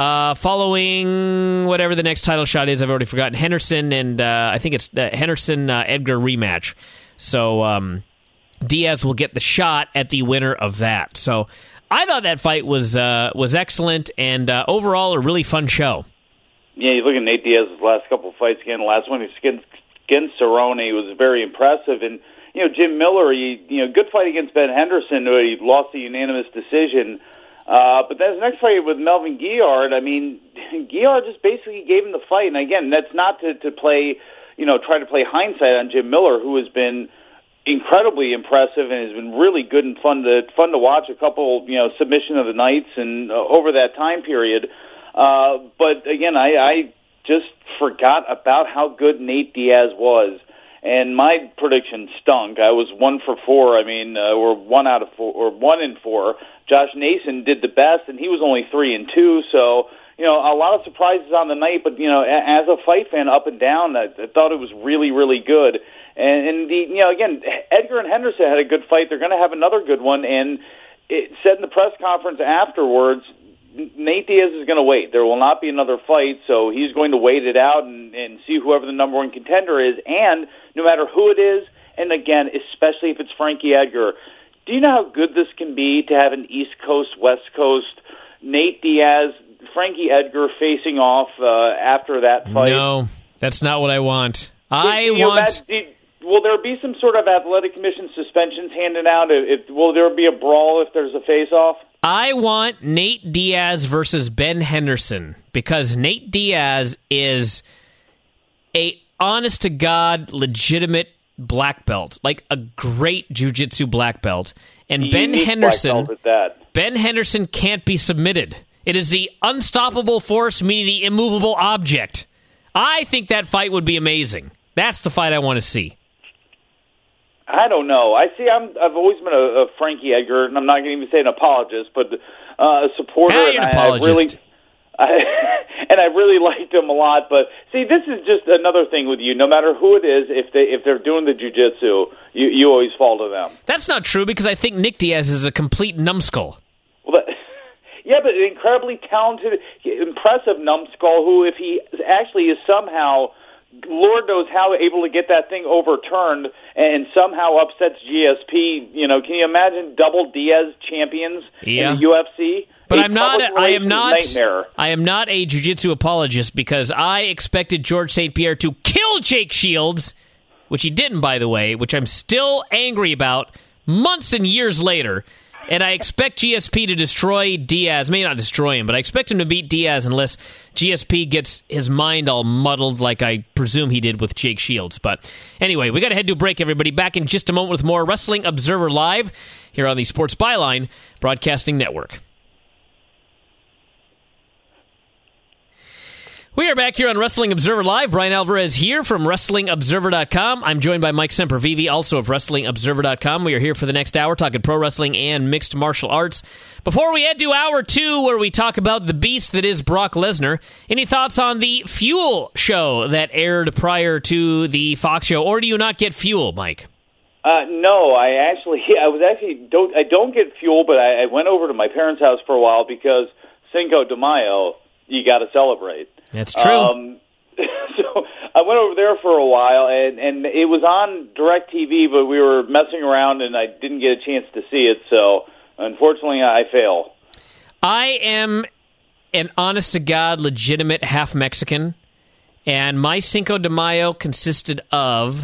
Following whatever the next title shot is, I've already forgotten. Henderson and I think it's the Henderson-Edgar rematch. So Diaz will get the shot at the winner of that. So I thought that fight was excellent and overall a really fun show. Yeah, you look at Nate Diaz's last couple of fights again. The last one against Cerrone was very impressive, and Jim Miller, good fight against Ben Henderson, who he lost a unanimous decision. But then his next fight with Melvin Guillard, Guillard just basically gave him the fight. And again, that's not to play, try to play hindsight on Jim Miller, who has been incredibly impressive and has been really good and fun to watch. A couple, submission of the nights and over that time period. But again, I just forgot about how good Nate Diaz was. And my prediction stunk. I was 1 for 4. Or 1 out of 4, or 1 in 4. Josh Nason did the best, and he was only 3 and 2. So, a lot of surprises on the night. But as a fight fan, up and down, I thought it was really, really good. And again, Edgar and Henderson had a good fight. They're going to have another good one. And it said in the press conference afterwards, Nate Diaz is going to wait. There will not be another fight, so he's going to wait it out and see whoever the number one contender is. And no matter who it is, and again, especially if it's Frankie Edgar, do you know how good this can be to have an East Coast, West Coast, Nate Diaz, Frankie Edgar facing off after that fight? No, that's not what I want. Will there be some sort of athletic commission suspensions handed out? Will there be a brawl if there's a face-off? I want Nate Diaz versus Ben Henderson because Nate Diaz is a honest-to-God, legitimate black belt, like a great jiu-jitsu black belt. And Ben Henderson can't be submitted. It is the unstoppable force, meaning the immovable object. I think that fight would be amazing. That's the fight I want to see. I don't know. I've always been a Frankie Edgar, and I'm not going to even say an apologist, but a supporter. Now you're an apologist. I really liked him a lot. But see, this is just another thing with you. No matter who it is, if they're doing the jiu-jitsu, you always fall to them. That's not true because I think Nick Diaz is a complete numbskull. Well, yeah, but an incredibly talented, impressive numbskull who, if he actually is somehow, Lord knows how, able to get that thing overturned and somehow upsets GSP. Can you imagine double Diaz champions in the UFC? But I am not a jiu-jitsu apologist because I expected George St. Pierre to kill Jake Shields, which he didn't, by the way, which I'm still angry about months and years later. And I expect GSP to destroy Diaz. Maybe not destroy him, but I expect him to beat Diaz unless GSP gets his mind all muddled like I presume he did with Jake Shields. But anyway, we got to head to a break, everybody. Back in just a moment with more Wrestling Observer Live here on the Sports Byline Broadcasting Network. We are back here on Wrestling Observer Live. Brian Alvarez here from WrestlingObserver.com. I'm joined by Mike Sempervive, also of WrestlingObserver.com. We are here for the next hour talking pro wrestling and mixed martial arts. Before we head to hour 2, where we talk about the beast that is Brock Lesnar, any thoughts on the Fuel show that aired prior to the Fox show, or do you not get Fuel, Mike? No, I don't get Fuel, but I went over to my parents' house for a while because Cinco de Mayo, you got to celebrate. That's true. So I went over there for a while, and it was on DirecTV, but we were messing around, and I didn't get a chance to see it, so unfortunately I fail. I am an honest-to-God, legitimate half-Mexican, and my Cinco de Mayo consisted of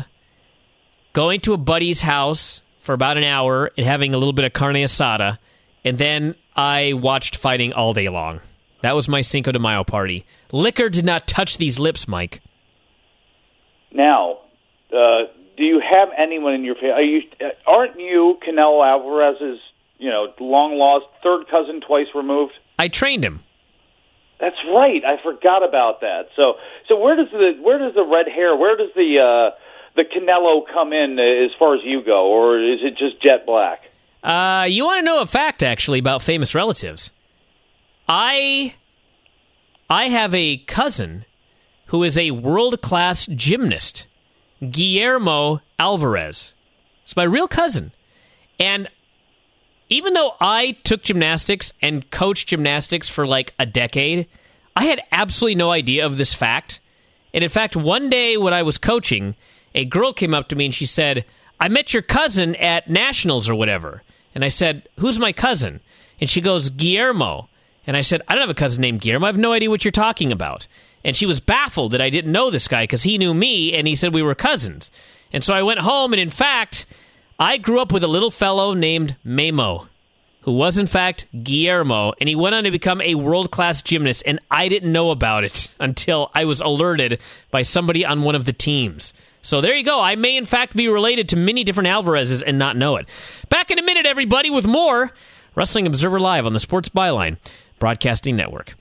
going to a buddy's house for about an hour and having a little bit of carne asada, and then I watched fighting all day long. That was my Cinco de Mayo party. Liquor did not touch these lips, Mike. Now, do you have anyone in your family? Aren't you Canelo Alvarez's, long-lost third cousin twice removed? I trained him. That's right. I forgot about that. So where does the red hair, where does the Canelo come in as far as you go, or is it just jet black? You want to know a fact, actually, about famous relatives? I have a cousin who is a world-class gymnast, Guillermo Alvarez. It's my real cousin. And even though I took gymnastics and coached gymnastics for like a decade, I had absolutely no idea of this fact. And in fact, one day when I was coaching, a girl came up to me and she said, "I met your cousin at Nationals or whatever." And I said, "Who's my cousin?" And she goes, "Guillermo." And I said, "I don't have a cousin named Guillermo. I have no idea what you're talking about." And she was baffled that I didn't know this guy because he knew me and he said we were cousins. And so I went home, and in fact, I grew up with a little fellow named Memo, who was in fact Guillermo, and he went on to become a world-class gymnast, and I didn't know about it until I was alerted by somebody on one of the teams. So there you go. I may in fact be related to many different Alvarezes and not know it. Back in a minute, everybody, with more Wrestling Observer Live on the Sports Byline Broadcasting Network.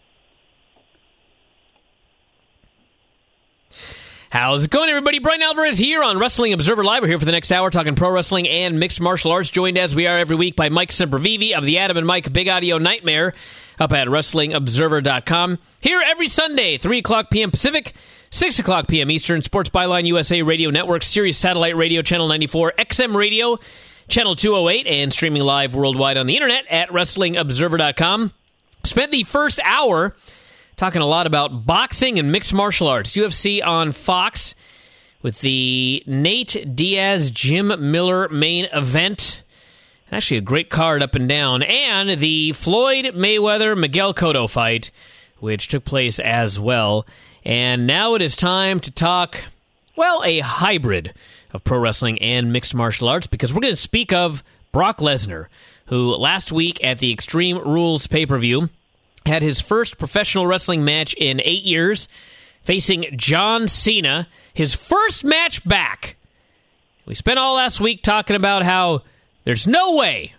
How's it going, everybody? Brian Alvarez here on Wrestling Observer Live. We're here for the next hour talking pro wrestling and mixed martial arts, joined as we are every week by Mike Sempervive of the Adam and Mike Big Audio Nightmare up at WrestlingObserver.com. Here every Sunday, 3 o'clock p.m. Pacific, 6 o'clock p.m. Eastern, Sports Byline USA Radio Network, Sirius Satellite Radio, Channel 94, XM Radio, Channel 208, and streaming live worldwide on the internet at WrestlingObserver.com. Spent the first hour talking a lot about boxing and mixed martial arts. UFC on Fox with the Nate Diaz, Jim Miller main event. Actually, a great card up and down. And the Floyd Mayweather Miguel Cotto fight, which took place as well. And now it is time to talk, well, a hybrid of pro wrestling and mixed martial arts, because we're going to speak of Brock Lesnar, who last week at the Extreme Rules pay-per-view had his first professional wrestling match in 8 years, facing John Cena, his first match back. We spent all last week talking about how there's no way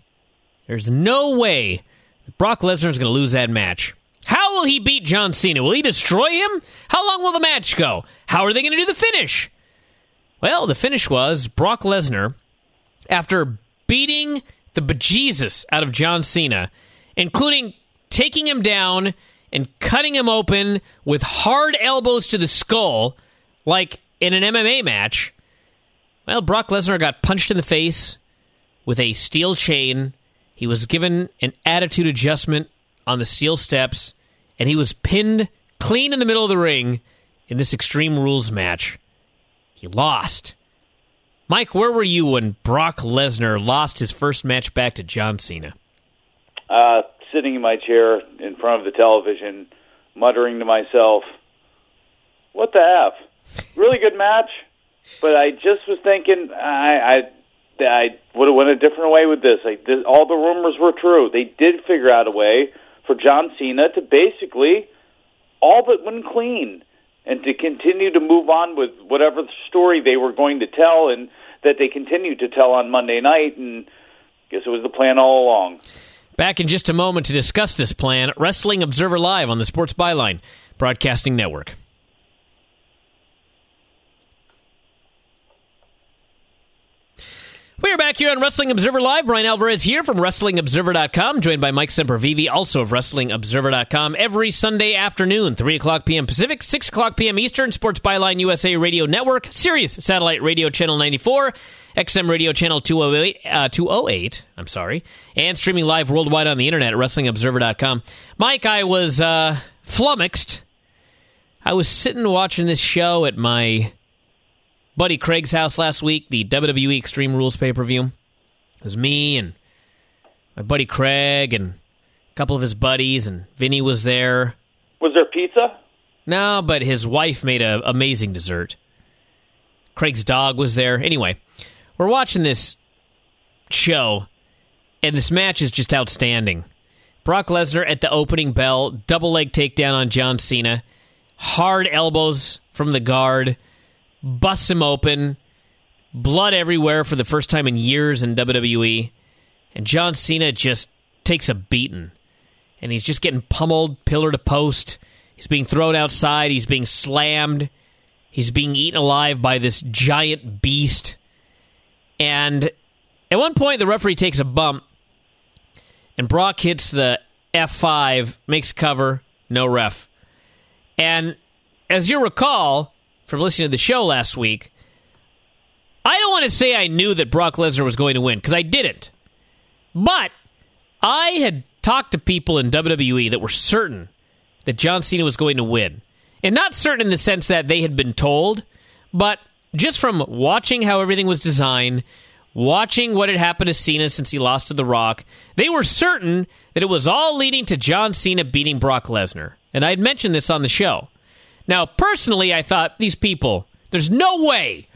that Brock Lesnar is going to lose that match. How will he beat John Cena? Will he destroy him? How long will the match go? How are they going to do the finish? Well, the finish was Brock Lesnar, after beating the bejesus out of John Cena, including taking him down and cutting him open with hard elbows to the skull, like in an MMA match. Well, Brock Lesnar got punched in the face with a steel chain. He was given an attitude adjustment on the steel steps, and he was pinned clean in the middle of the ring in this Extreme Rules match. He lost. Mike, where were you when Brock Lesnar lost his first match back to John Cena? Sitting in my chair in front of the television, muttering to myself, what the F? Really good match, but I just was thinking I would have went a different way with this. All the rumors were true. They did figure out a way for John Cena to basically all but win clean and to continue to move on with whatever story they were going to tell, and that they continued to tell on Monday night, and I guess it was the plan all along. Back in just a moment to discuss this plan, Wrestling Observer Live on the Sports Byline Broadcasting Network. We're back here on Wrestling Observer Live. Brian Alvarez here from WrestlingObserver.com, joined by Mike Sempervive, also of WrestlingObserver.com, every Sunday afternoon, 3 o'clock p.m. Pacific, 6 o'clock p.m. Eastern, Sports Byline USA Radio Network, Sirius Satellite Radio Channel 94, XM Radio Channel 208, and streaming live worldwide on the internet at WrestlingObserver.com. Mike, I was flummoxed. I was sitting watching this show at my buddy Craig's house last week, the WWE Extreme Rules pay-per-view. It was me and my buddy Craig and a couple of his buddies, and Vinny was there. Was there pizza? No, but his wife made an amazing dessert. Craig's dog was there. Anyway, we're watching this show, and this match is just outstanding. Brock Lesnar at the opening bell, double leg takedown on John Cena, hard elbows from the guard, busts him open, blood everywhere for the first time in years in WWE, and John Cena just takes a beating. And he's just getting pummeled, pillar to post. He's being thrown outside. He's being slammed. He's being eaten alive by this giant beast. And at one point, the referee takes a bump, and Brock hits the F5, makes cover, no ref. And as you recall from listening to the show last week, I don't want to say I knew that Brock Lesnar was going to win, because I didn't. But I had talked to people in WWE that were certain that John Cena was going to win. And not certain in the sense that they had been told, but just from watching how everything was designed, watching what had happened to Cena since he lost to The Rock, they were certain that it was all leading to John Cena beating Brock Lesnar. And I had mentioned this on the show. Now, personally, I thought, these people, there's no way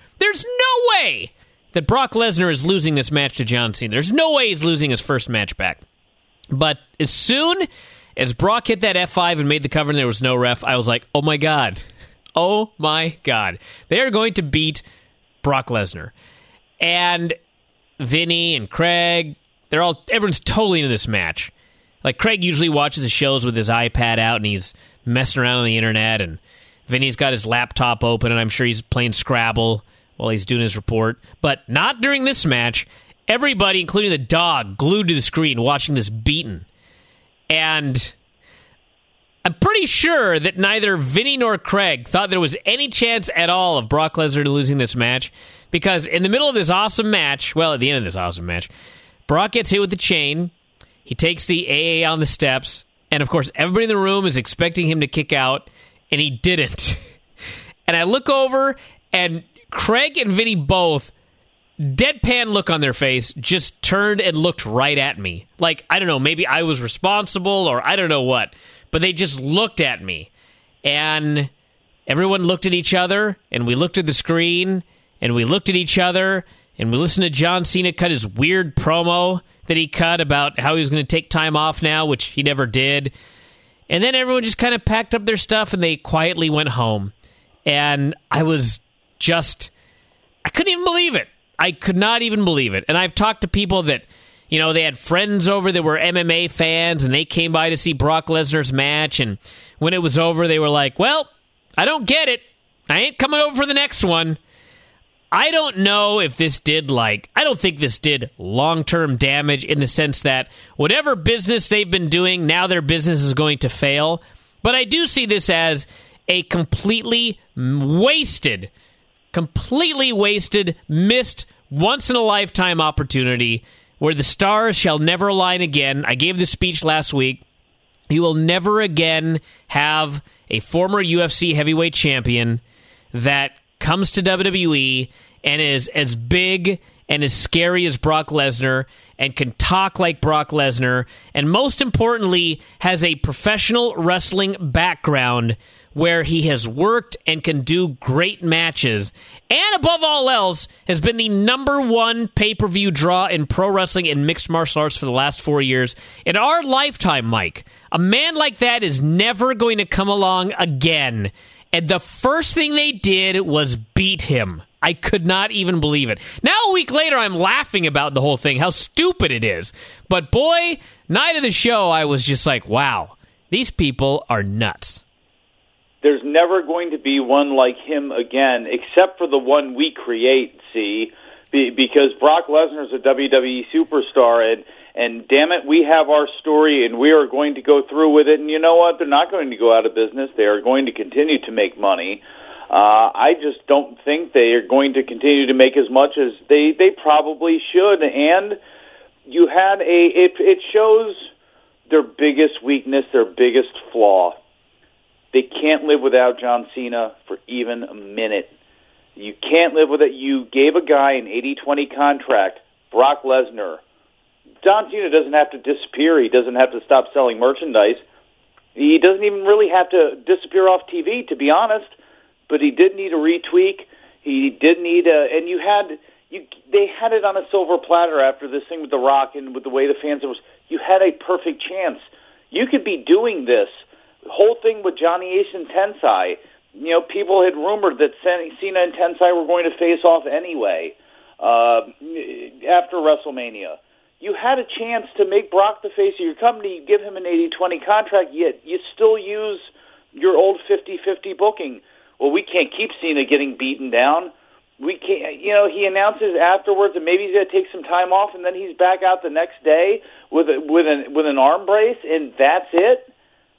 that Brock Lesnar is losing this match to John Cena. There's no way he's losing his first match back. But as soon as Brock hit that F5 and made the cover and there was no ref, I was like, oh my God. Oh my God. They are going to beat Brock Lesnar. And Vinny and Craig, everyone's totally into this match. Like, Craig usually watches the shows with his iPad out and he's messing around on the internet, and Vinny's got his laptop open and I'm sure he's playing Scrabble while he's doing his report. But not during this match. Everybody, including the dog, glued to the screen watching this beating. And I'm pretty sure that neither Vinny nor Craig thought there was any chance at all of Brock Lesnar losing this match, because in the middle of this awesome match, well, at the end of this awesome match, Brock gets hit with the chain, he takes the AA on the steps, and of course everybody in the room is expecting him to kick out, and he didn't. And I look over, and Craig and Vinny both, deadpan look on their face, just turned and looked right at me. Like, I don't know, maybe I was responsible or I don't know what, but they just looked at me. And everyone looked at each other, and we looked at the screen, and we looked at each other, and we listened to John Cena cut his weird promo that he cut about how he was going to take time off now, which he never did. And then everyone just kind of packed up their stuff, and they quietly went home. And I couldn't even believe it. I could not even believe it. And I've talked to people that, they had friends over that were MMA fans, and they came by to see Brock Lesnar's match, and when it was over, they were like, well, I don't get it. I ain't coming over for the next one. I don't know if this I don't think this did long-term damage in the sense that whatever business they've been doing, now their business is going to fail. But I do see this as a completely wasted, missed, once-in-a-lifetime opportunity where the stars shall never align again. I gave this speech last week. You will never again have a former UFC heavyweight champion that comes to WWE and is as big and as scary as Brock Lesnar and can talk like Brock Lesnar, and most importantly, has a professional wrestling background where he has worked and can do great matches, and above all else, has been the number one pay-per-view draw in pro wrestling and mixed martial arts for the last 4 years. In our lifetime, Mike, a man like that is never going to come along again. And the first thing they did was beat him. I could not even believe it. Now, a week later, I'm laughing about the whole thing, how stupid it is. But boy, night of the show, I was just like, wow, these people are nuts. There's never going to be one like him again, except for the one we create, because Brock Lesnar's a WWE superstar, and damn it, we have our story, and we are going to go through with it. And you know what? They're not going to go out of business. They are going to continue to make money. I just don't think they are going to continue to make as much as they probably should. And you had it shows their biggest weakness, their biggest flaw. They can't live without John Cena for even a minute. You can't live with it. You gave a guy an 80-20 contract, Brock Lesnar. John Cena doesn't have to disappear. He doesn't have to stop selling merchandise. He doesn't even really have to disappear off TV, to be honest. But he did need a retweak. He did need they had it on a silver platter after this thing with The Rock and with the way the fans was. You had a perfect chance You could be doing this whole thing with Johnny Ace and Tensai. You know, people had rumored that Cena and Tensai were going to face off anyway after WrestleMania. You had a chance to make Brock the face of your company, give him an 80-20 contract, yet you still use your old 50-50 booking. Well, we can't keep Cena getting beaten down. We can't. You know, he announces afterwards that maybe he's going to take some time off, and then he's back out the next day with an arm brace, and that's it.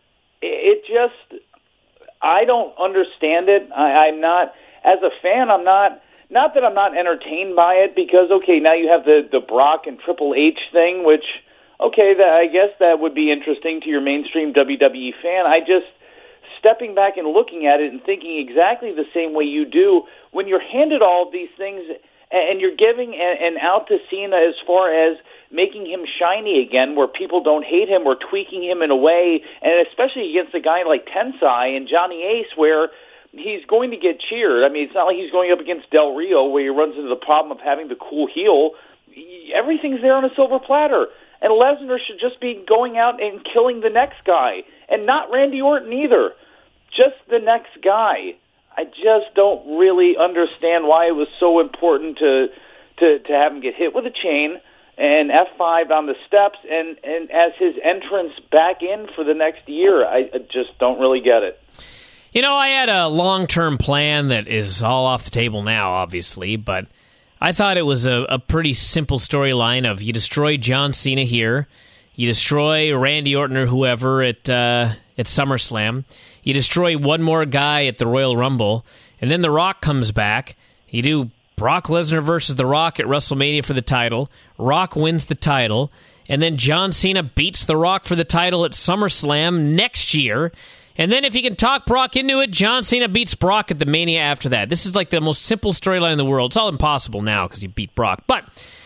It just, I don't understand it. I'm not, as a fan, I'm not that I'm not entertained by it, because, okay, now you have the Brock and Triple H thing, which, okay, I guess that would be interesting to your mainstream WWE fan. Stepping back and looking at it and thinking exactly the same way you do, when you're handed all of these things and you're giving an out to Cena as far as making him shiny again, where people don't hate him or tweaking him in a way, and especially against a guy like Tensai and Johnny Ace, where he's going to get cheered. I mean, it's not like he's going up against Del Rio, where he runs into the problem of having the cool heel. Everything's there on a silver platter. And Lesnar should just be going out and killing the next guy. And not Randy Orton either. Just the next guy. I just don't really understand why it was so important to have him get hit with a chain and F5 on the steps and as his entrance back in for the next year. I just don't really get it. You know, I had a long-term plan that is all off the table now, obviously, but I thought it was a pretty simple storyline of you destroy John Cena here, you destroy Randy Orton or whoever at SummerSlam, you destroy one more guy at the Royal Rumble, and then The Rock comes back. You do Brock Lesnar versus The Rock at WrestleMania for the title. Rock wins the title, and then John Cena beats The Rock for the title at SummerSlam next year. And then if you can talk Brock into it, John Cena beats Brock at the Mania after that. This is like the most simple storyline in the world. It's all impossible now because you beat Brock. But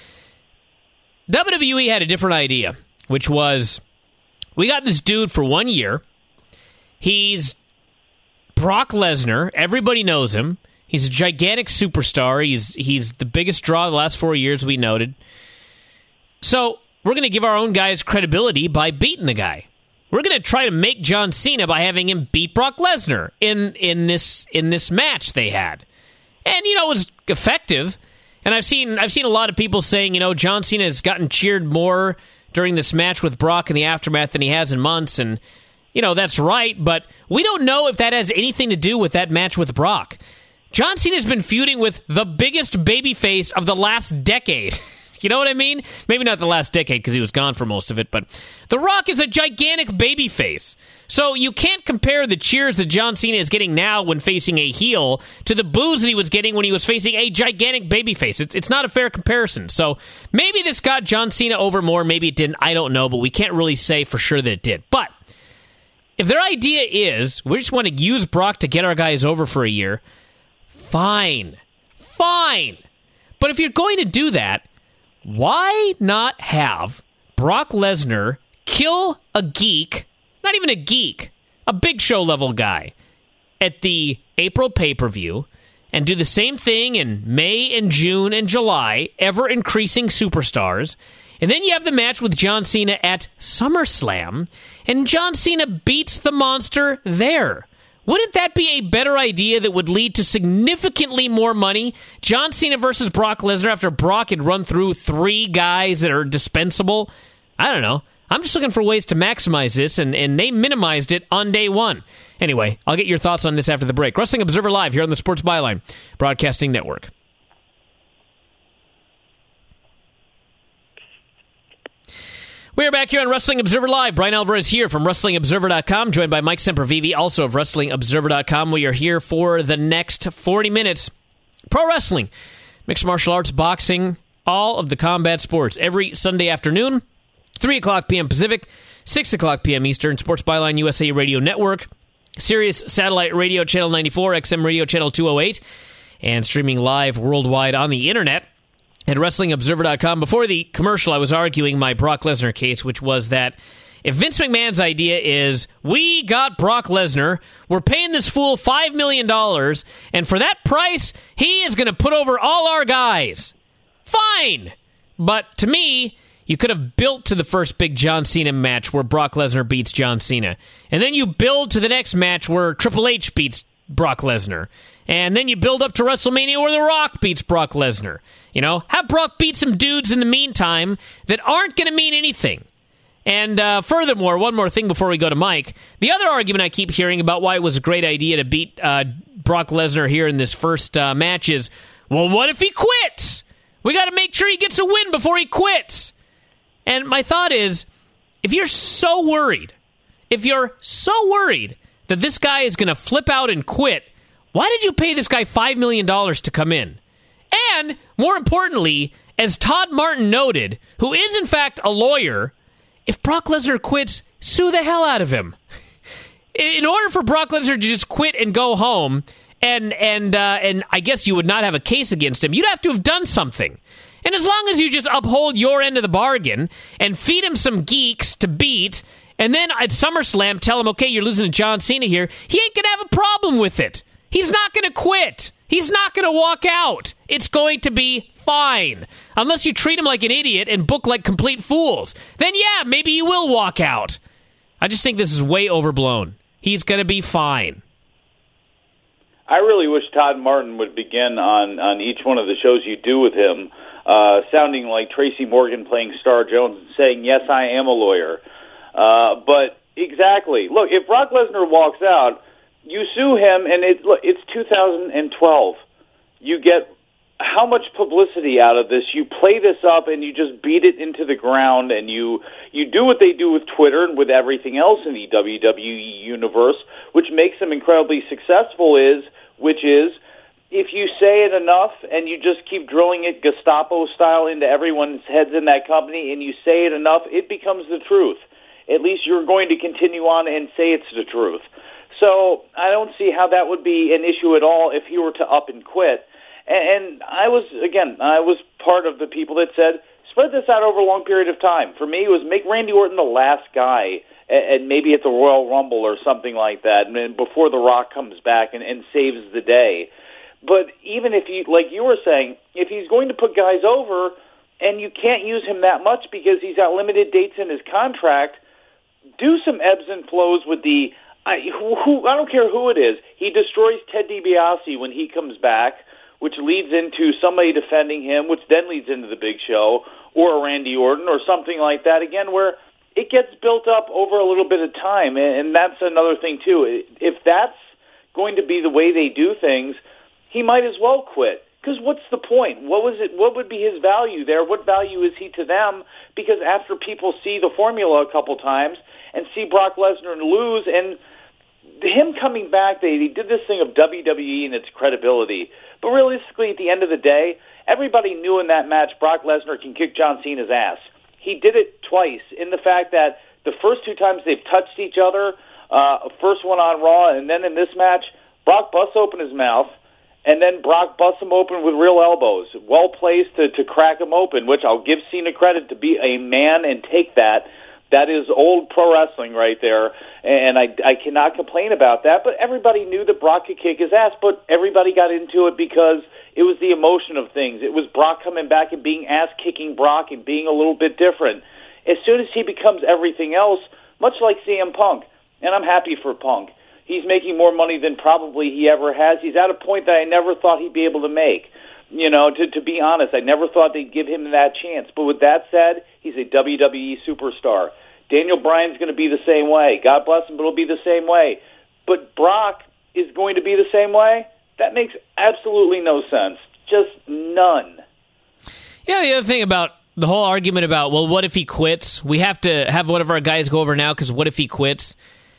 WWE had a different idea, which was, we got this dude for 1 year. He's Brock Lesnar. Everybody knows him. He's a gigantic superstar. He's the biggest draw of the last 4 years, we noted. So we're going to give our own guys credibility by beating the guy. We're going to try to make John Cena by having him beat Brock Lesnar in this match they had. And, you know, it was effective. And I've seen a lot of people saying, you know, John Cena has gotten cheered more during this match with Brock in the aftermath than he has in months. And, you know, that's right. But we don't know if that has anything to do with that match with Brock. John Cena's been feuding with the biggest babyface of the last decade. You know what I mean? Maybe not the last decade because he was gone for most of it, but The Rock is a gigantic babyface. So you can't compare the cheers that John Cena is getting now when facing a heel to the boos that he was getting when he was facing a gigantic babyface. It's not a fair comparison. So maybe this got John Cena over more, maybe it didn't. I don't know, but we can't really say for sure that it did. But if their idea is we just want to use Brock to get our guys over for a year, fine. But if you're going to do that, why not have Brock Lesnar kill a geek, not even a geek, a Big Show level guy, at the April pay-per-view, and do the same thing in May and June and July, ever-increasing superstars, and then you have the match with John Cena at SummerSlam, and John Cena beats the monster there. Wouldn't that be a better idea that would lead to significantly more money? John Cena versus Brock Lesnar after Brock had run through 3 guys that are dispensable? I don't know. I'm just looking for ways to maximize this, and they minimized it on day one. Anyway, I'll get your thoughts on this after the break. Wrestling Observer Live here on the Sports Byline Broadcasting Network. We are back here on Wrestling Observer Live. Brian Alvarez here from WrestlingObserver.com, joined by Mike Sempervive, also of WrestlingObserver.com. We are here for the next 40 minutes. Pro wrestling, mixed martial arts, boxing, all of the combat sports. Every Sunday afternoon, 3 o'clock p.m. Pacific, 6 o'clock p.m. Eastern, Sports Byline USA Radio Network, Sirius Satellite Radio Channel 94, XM Radio Channel 208, and streaming live worldwide on the Internet at WrestlingObserver.com. Before the commercial, I was arguing my Brock Lesnar case, which was that if Vince McMahon's idea is, we got Brock Lesnar, we're paying this fool $5 million, and for that price, he is going to put over all our guys. Fine! But to me, You could have built to the first big John Cena match where Brock Lesnar beats John Cena. And then you build to the next match where Triple H beats Brock Lesnar. And then you build up to WrestleMania where The Rock beats Brock Lesnar. You know, have Brock beat some dudes in the meantime that aren't going to mean anything. And furthermore, one more thing before we go to Mike. The other argument I keep hearing about why it was a great idea to beat Brock Lesnar here in this first match is, well, what if he quits? We got to make sure he gets a win before he quits. And my thought is, if you're so worried that this guy is going to flip out and quit, why did you pay this guy $5 million to come in? And, more importantly, as Todd Martin noted, who is in fact a lawyer, if Brock Lesnar quits, sue the hell out of him. In order for Brock Lesnar to just quit and go home, and I guess you would not have a case against him, you'd have to have done something. And as long as you just uphold your end of the bargain and feed him some geeks to beat, and then at SummerSlam tell him, okay, you're losing to John Cena here, he ain't going to have a problem with it. He's not going to quit. He's not going to walk out. It's going to be fine. Unless you treat him like an idiot and book like complete fools. Then yeah, maybe you will walk out. I just think this is way overblown. He's going to be fine. I really wish Todd Martin would begin on each one of the shows you do with him, sounding like Tracy Morgan playing Star Jones and saying, yes, I am a lawyer. But exactly. Look, if Brock Lesnar walks out, you sue him, and it's 2012. You get how much publicity out of this? You play this up, and you just beat it into the ground, and you do what they do with Twitter and with everything else in the WWE universe, which makes them incredibly successful, which is if you say it enough and you just keep drilling it Gestapo style into everyone's heads in that company, and you say it enough, it becomes the truth. At least you're going to continue on and say it's the truth. So I don't see how that would be an issue at all if he were to up and quit. And I was part of the people that said, spread this out over a long period of time. For me, it was make Randy Orton the last guy, and maybe at the Royal Rumble or something like that, and then before The Rock comes back and saves the day. But even if he, like you were saying, if he's going to put guys over and you can't use him that much because he's got limited dates in his contract, do some ebbs and flows with the, I don't care who it is. He destroys Ted DiBiase when he comes back, which leads into somebody defending him, which then leads into the Big Show, or a Randy Orton, or something like that, again, where it gets built up over a little bit of time, and that's another thing, too. If that's going to be the way they do things, he might as well quit, because what's the point? What would be his value there? What value is he to them? Because after people see the formula a couple times and see Brock Lesnar lose, and him coming back, he did this thing of WWE and its credibility. But realistically, at the end of the day, everybody knew in that match Brock Lesnar can kick John Cena's ass. He did it twice in the fact that the first two times they've touched each other, first one on Raw, and then in this match, Brock busts open his mouth, and then Brock busts him open with real elbows, well placed to crack him open, which I'll give Cena credit to be a man and take that. That is old pro wrestling right there, and I cannot complain about that. But everybody knew that Brock could kick his ass, but everybody got into it because it was the emotion of things. It was Brock coming back and being ass-kicking Brock and being a little bit different. As soon as he becomes everything else, much like CM Punk, and I'm happy for Punk, he's making more money than probably he ever has. He's at a point that I never thought he'd be able to make. You know, to be honest, I never thought they'd give him that chance. But with that said, he's a WWE superstar. Daniel Bryan's going to be the same way. God bless him, but it'll be the same way. But Brock is going to be the same way? That makes absolutely no sense. Just none. You know, the other thing about the whole argument about, well, what if he quits? We have to have one of our guys go over now because what if he quits?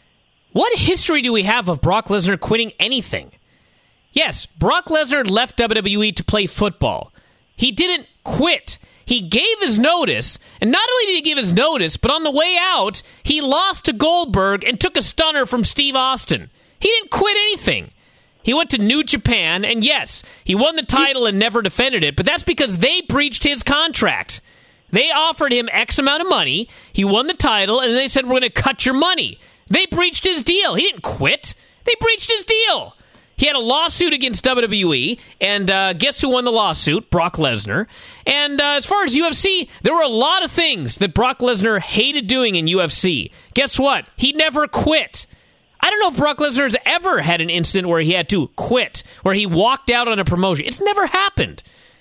What history do we have of Brock Lesnar quitting anything? Yes, Brock Lesnar left WWE to play football. He didn't quit. He gave his notice, and not only did he give his notice, but on the way out, he lost to Goldberg and took a stunner from Steve Austin. He didn't quit anything. He went to New Japan, and yes, he won the title and never defended it, but that's because they breached his contract. They offered him X amount of money, he won the title, and they said, we're going to cut your money. They breached his deal. He didn't quit. They breached his deal. He had a lawsuit against WWE, and guess who won the lawsuit? Brock Lesnar. And as far as UFC, there were a lot of things that Brock Lesnar hated doing in UFC. Guess what? He never quit. I don't know if Brock Lesnar has ever had an incident where he had to quit, where he walked out on a promotion. It's never happened.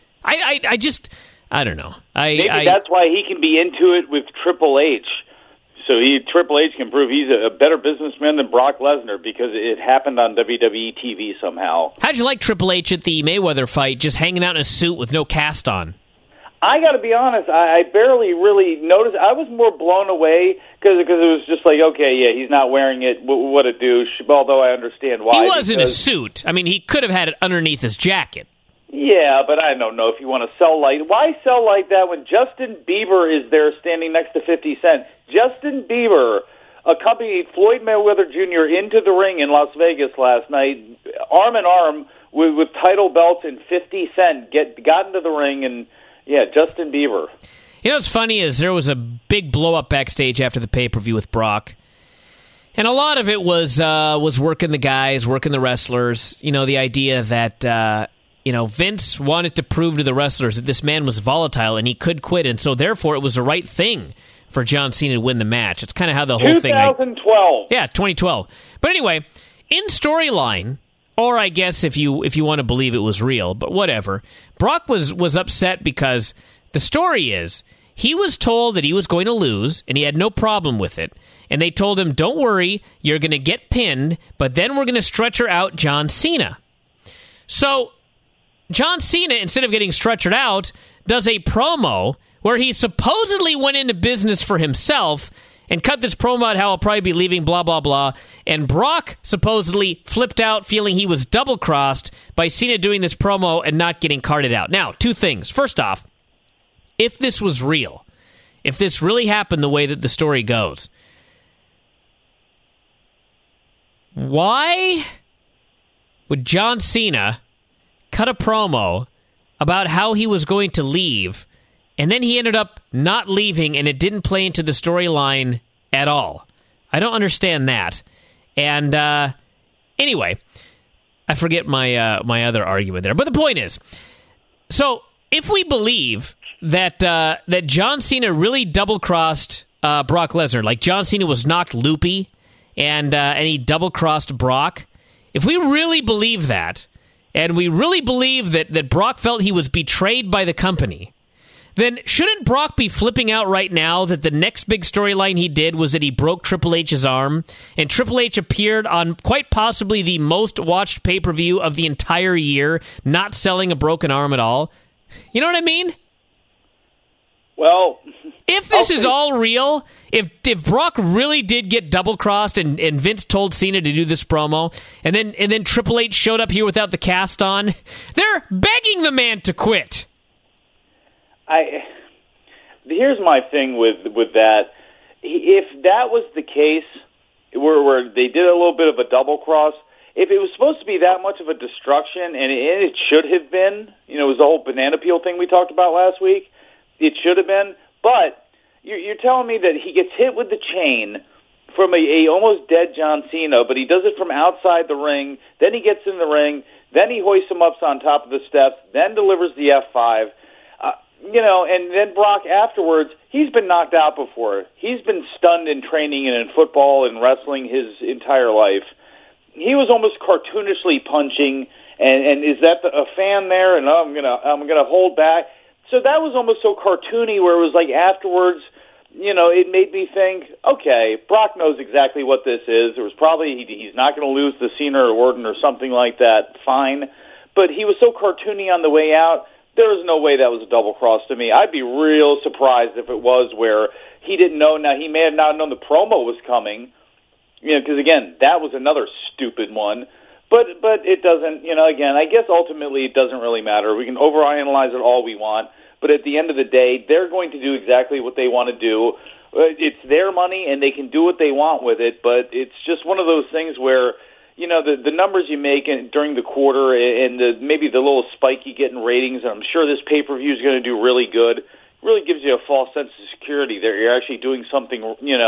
I don't know. Maybe that's why he can be into it with Triple H. So Triple H can prove he's a better businessman than Brock Lesnar because it happened on WWE TV somehow. How'd you like Triple H at the Mayweather fight, just hanging out in a suit with no cast on? I got to be honest, I barely really noticed. I was more blown away because it was just like, okay, yeah, he's not wearing it. What a douche, although I understand why. He was in a suit. I mean, he could have had it underneath his jacket. Yeah, but I don't know if you want to sell like... Why sell like that when Justin Bieber is there standing next to 50 Cent? Justin Bieber accompanied Floyd Mayweather Jr. into the ring in Las Vegas last night, arm in arm with title belts, and 50 Cent got into the ring, and yeah, Justin Bieber. You know what's funny is there was a big blow-up backstage after the pay-per-view with Brock, and a lot of it was working the guys, working the wrestlers, the idea that... Vince wanted to prove to the wrestlers that this man was volatile and he could quit, and so therefore it was the right thing for John Cena to win the match. It's kind of how the whole thing... 2012. Yeah, 2012. But anyway, in storyline, or I guess if you want to believe it was real, but whatever, Brock was upset because the story is he was told that he was going to lose, and he had no problem with it. And they told him, don't worry, you're going to get pinned, but then we're going to stretcher out John Cena. So... John Cena, instead of getting stretchered out, does a promo where he supposedly went into business for himself and cut this promo about how he'll probably be leaving, blah, blah, blah. And Brock supposedly flipped out, feeling he was double-crossed by Cena doing this promo and not getting carted out. Now, two things. First off, if this was real, if this really happened the way that the story goes, why would John Cena... cut a promo about how he was going to leave, and then he ended up not leaving, and it didn't play into the storyline at all? I don't understand that. And anyway, I forget my other argument there. But the point is, so if we believe that that John Cena really double-crossed Brock Lesnar, like John Cena was knocked loopy, and he double-crossed Brock, if we really believe that, and we really believe that Brock felt he was betrayed by the company, then shouldn't Brock be flipping out right now that the next big storyline he did was that he broke Triple H's arm, and Triple H appeared on quite possibly the most watched pay-per-view of the entire year, not selling a broken arm at all? You know what I mean? Well... If this is all real, if Brock really did get double-crossed and Vince told Cena to do this promo, and then Triple H showed up here without the cast on, they're begging the man to quit. Here's my thing with that. If that was the case, where they did a little bit of a double-cross, if it was supposed to be that much of a destruction, and it should have been, it was the whole banana peel thing we talked about last week, it should have been. But you're telling me that he gets hit with the chain from a almost dead John Cena, but he does it from outside the ring, then he gets in the ring, then he hoists him up on top of the steps, then delivers the F5, and then Brock afterwards, he's been knocked out before. He's been stunned in training and in football and wrestling his entire life. He was almost cartoonishly punching, and is that a fan there? And I'm gonna hold back. So that was almost so cartoony where it was like afterwards, it made me think, okay, Brock knows exactly what this is. There was probably, he's not going to lose to Cena or Orton or something like that, fine. But he was so cartoony on the way out, there was no way that was a double cross to me. I'd be real surprised if it was where he didn't know. Now, he may have not known the promo was coming, because again, that was another stupid one. But it doesn't, again, I guess ultimately it doesn't really matter. We can overanalyze it all we want, but at the end of the day, they're going to do exactly what they want to do. It's their money, and they can do what they want with it, but it's just one of those things where, the numbers you make during the quarter and maybe the little spike you get in ratings, and I'm sure this pay-per-view is going to do really good, really gives you a false sense of security that you're actually doing something,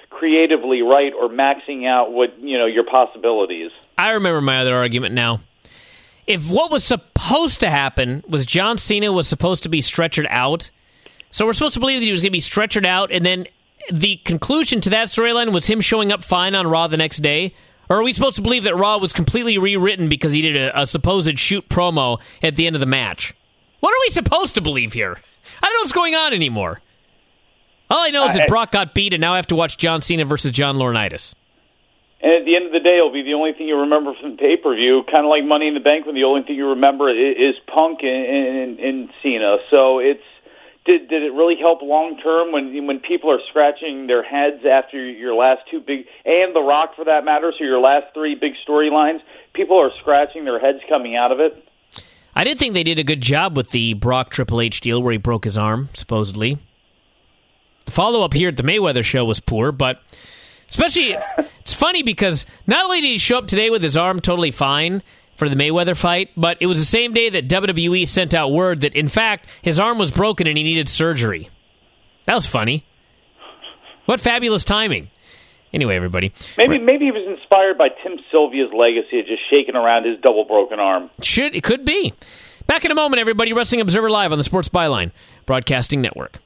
creatively right or maxing out what, your possibilities. I remember my other argument now. If what was supposed to happen was John Cena was supposed to be stretchered out, so we're supposed to believe that he was going to be stretchered out, and then the conclusion to that storyline was him showing up fine on Raw the next day? Or are we supposed to believe that Raw was completely rewritten because he did a supposed shoot promo at the end of the match? What are we supposed to believe here? I don't know what's going on anymore. All I know is that Brock got beat, and now I have to watch John Cena versus John Laurinaitis. And at the end of the day, it'll be the only thing you remember from the pay-per-view, kind of like Money in the Bank, when the only thing you remember is Punk and Cena. So did it really help long-term when people are scratching their heads after your last two big, and The Rock for that matter, so your last three big storylines, people are scratching their heads coming out of it? I did think they did a good job with the Brock Triple H deal where he broke his arm, supposedly. The follow-up here at the Mayweather show was poor, but especially, it's funny because not only did he show up today with his arm totally fine for the Mayweather fight, but it was the same day that WWE sent out word that, in fact, his arm was broken and he needed surgery. That was funny. What fabulous timing. Anyway, everybody. Maybe he was inspired by Tim Sylvia's legacy of just shaking around his double broken arm. It could be. Back in a moment, everybody. Wrestling Observer Live on the Sports Byline Broadcasting Network.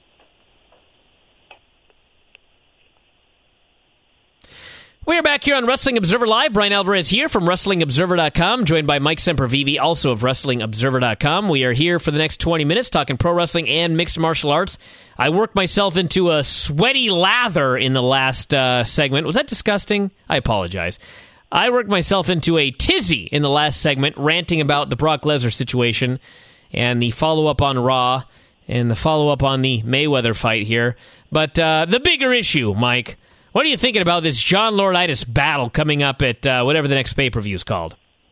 We are back here on Wrestling Observer Live. Brian Alvarez here from WrestlingObserver.com, joined by Mike Sempervive, also of WrestlingObserver.com. We are here for the next 20 minutes talking pro wrestling and mixed martial arts. I worked myself into a sweaty lather in the last segment. Was that disgusting? I apologize. I worked myself into a tizzy in the last segment, ranting about the Brock Lesnar situation and the follow-up on Raw and the follow-up on the Mayweather fight here. But the bigger issue, Mike, what are you thinking about this John Laurinaitis battle coming up at whatever the next pay-per-view is called?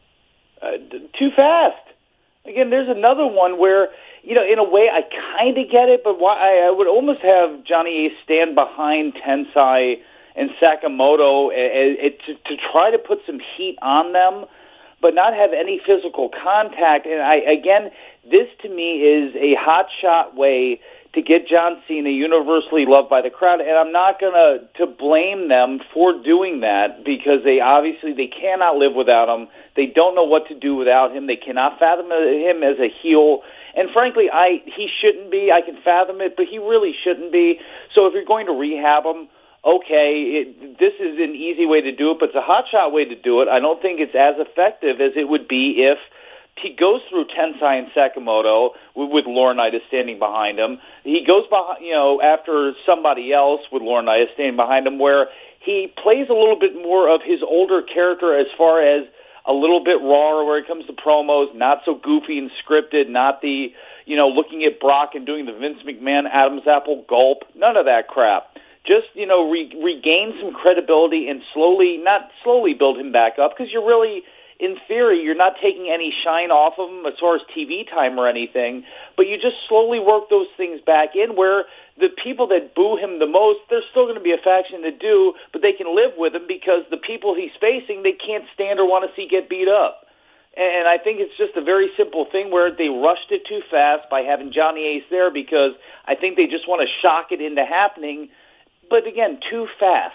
Too fast. Again, there's another one where, in a way, I kind of get it, but I would almost have Johnny Ace stand behind Tensai and Sakamoto to try to put some heat on them, but not have any physical contact. And this to me is a hot-shot way to get John Cena universally loved by the crowd, and I'm not going to blame them for doing that because they cannot live without him. They don't know what to do without him. They cannot fathom him as a heel, and frankly, he shouldn't be. I can fathom it, but he really shouldn't be. So if you're going to rehab him, okay, this is an easy way to do it, but it's a hotshot way to do it. I don't think it's as effective as it would be if he goes through Tensai and Sakamoto with Laurinaitis standing behind him. He goes behind, after somebody else with Laurinaitis standing behind him, where he plays a little bit more of his older character as far as a little bit rawer where it comes to promos, not so goofy and scripted, not the, looking at Brock and doing the Vince McMahon Adam's apple gulp, none of that crap. Just, regain some credibility and not slowly build him back up because you're really, in theory, you're not taking any shine off of him as far as TV time or anything, but you just slowly work those things back in where the people that boo him the most, there's still going to be a faction that do, but they can live with him because the people he's facing, they can't stand or want to see get beat up. And I think it's just a very simple thing where they rushed it too fast by having Johnny Ace there because I think they just want to shock it into happening, but again, too fast.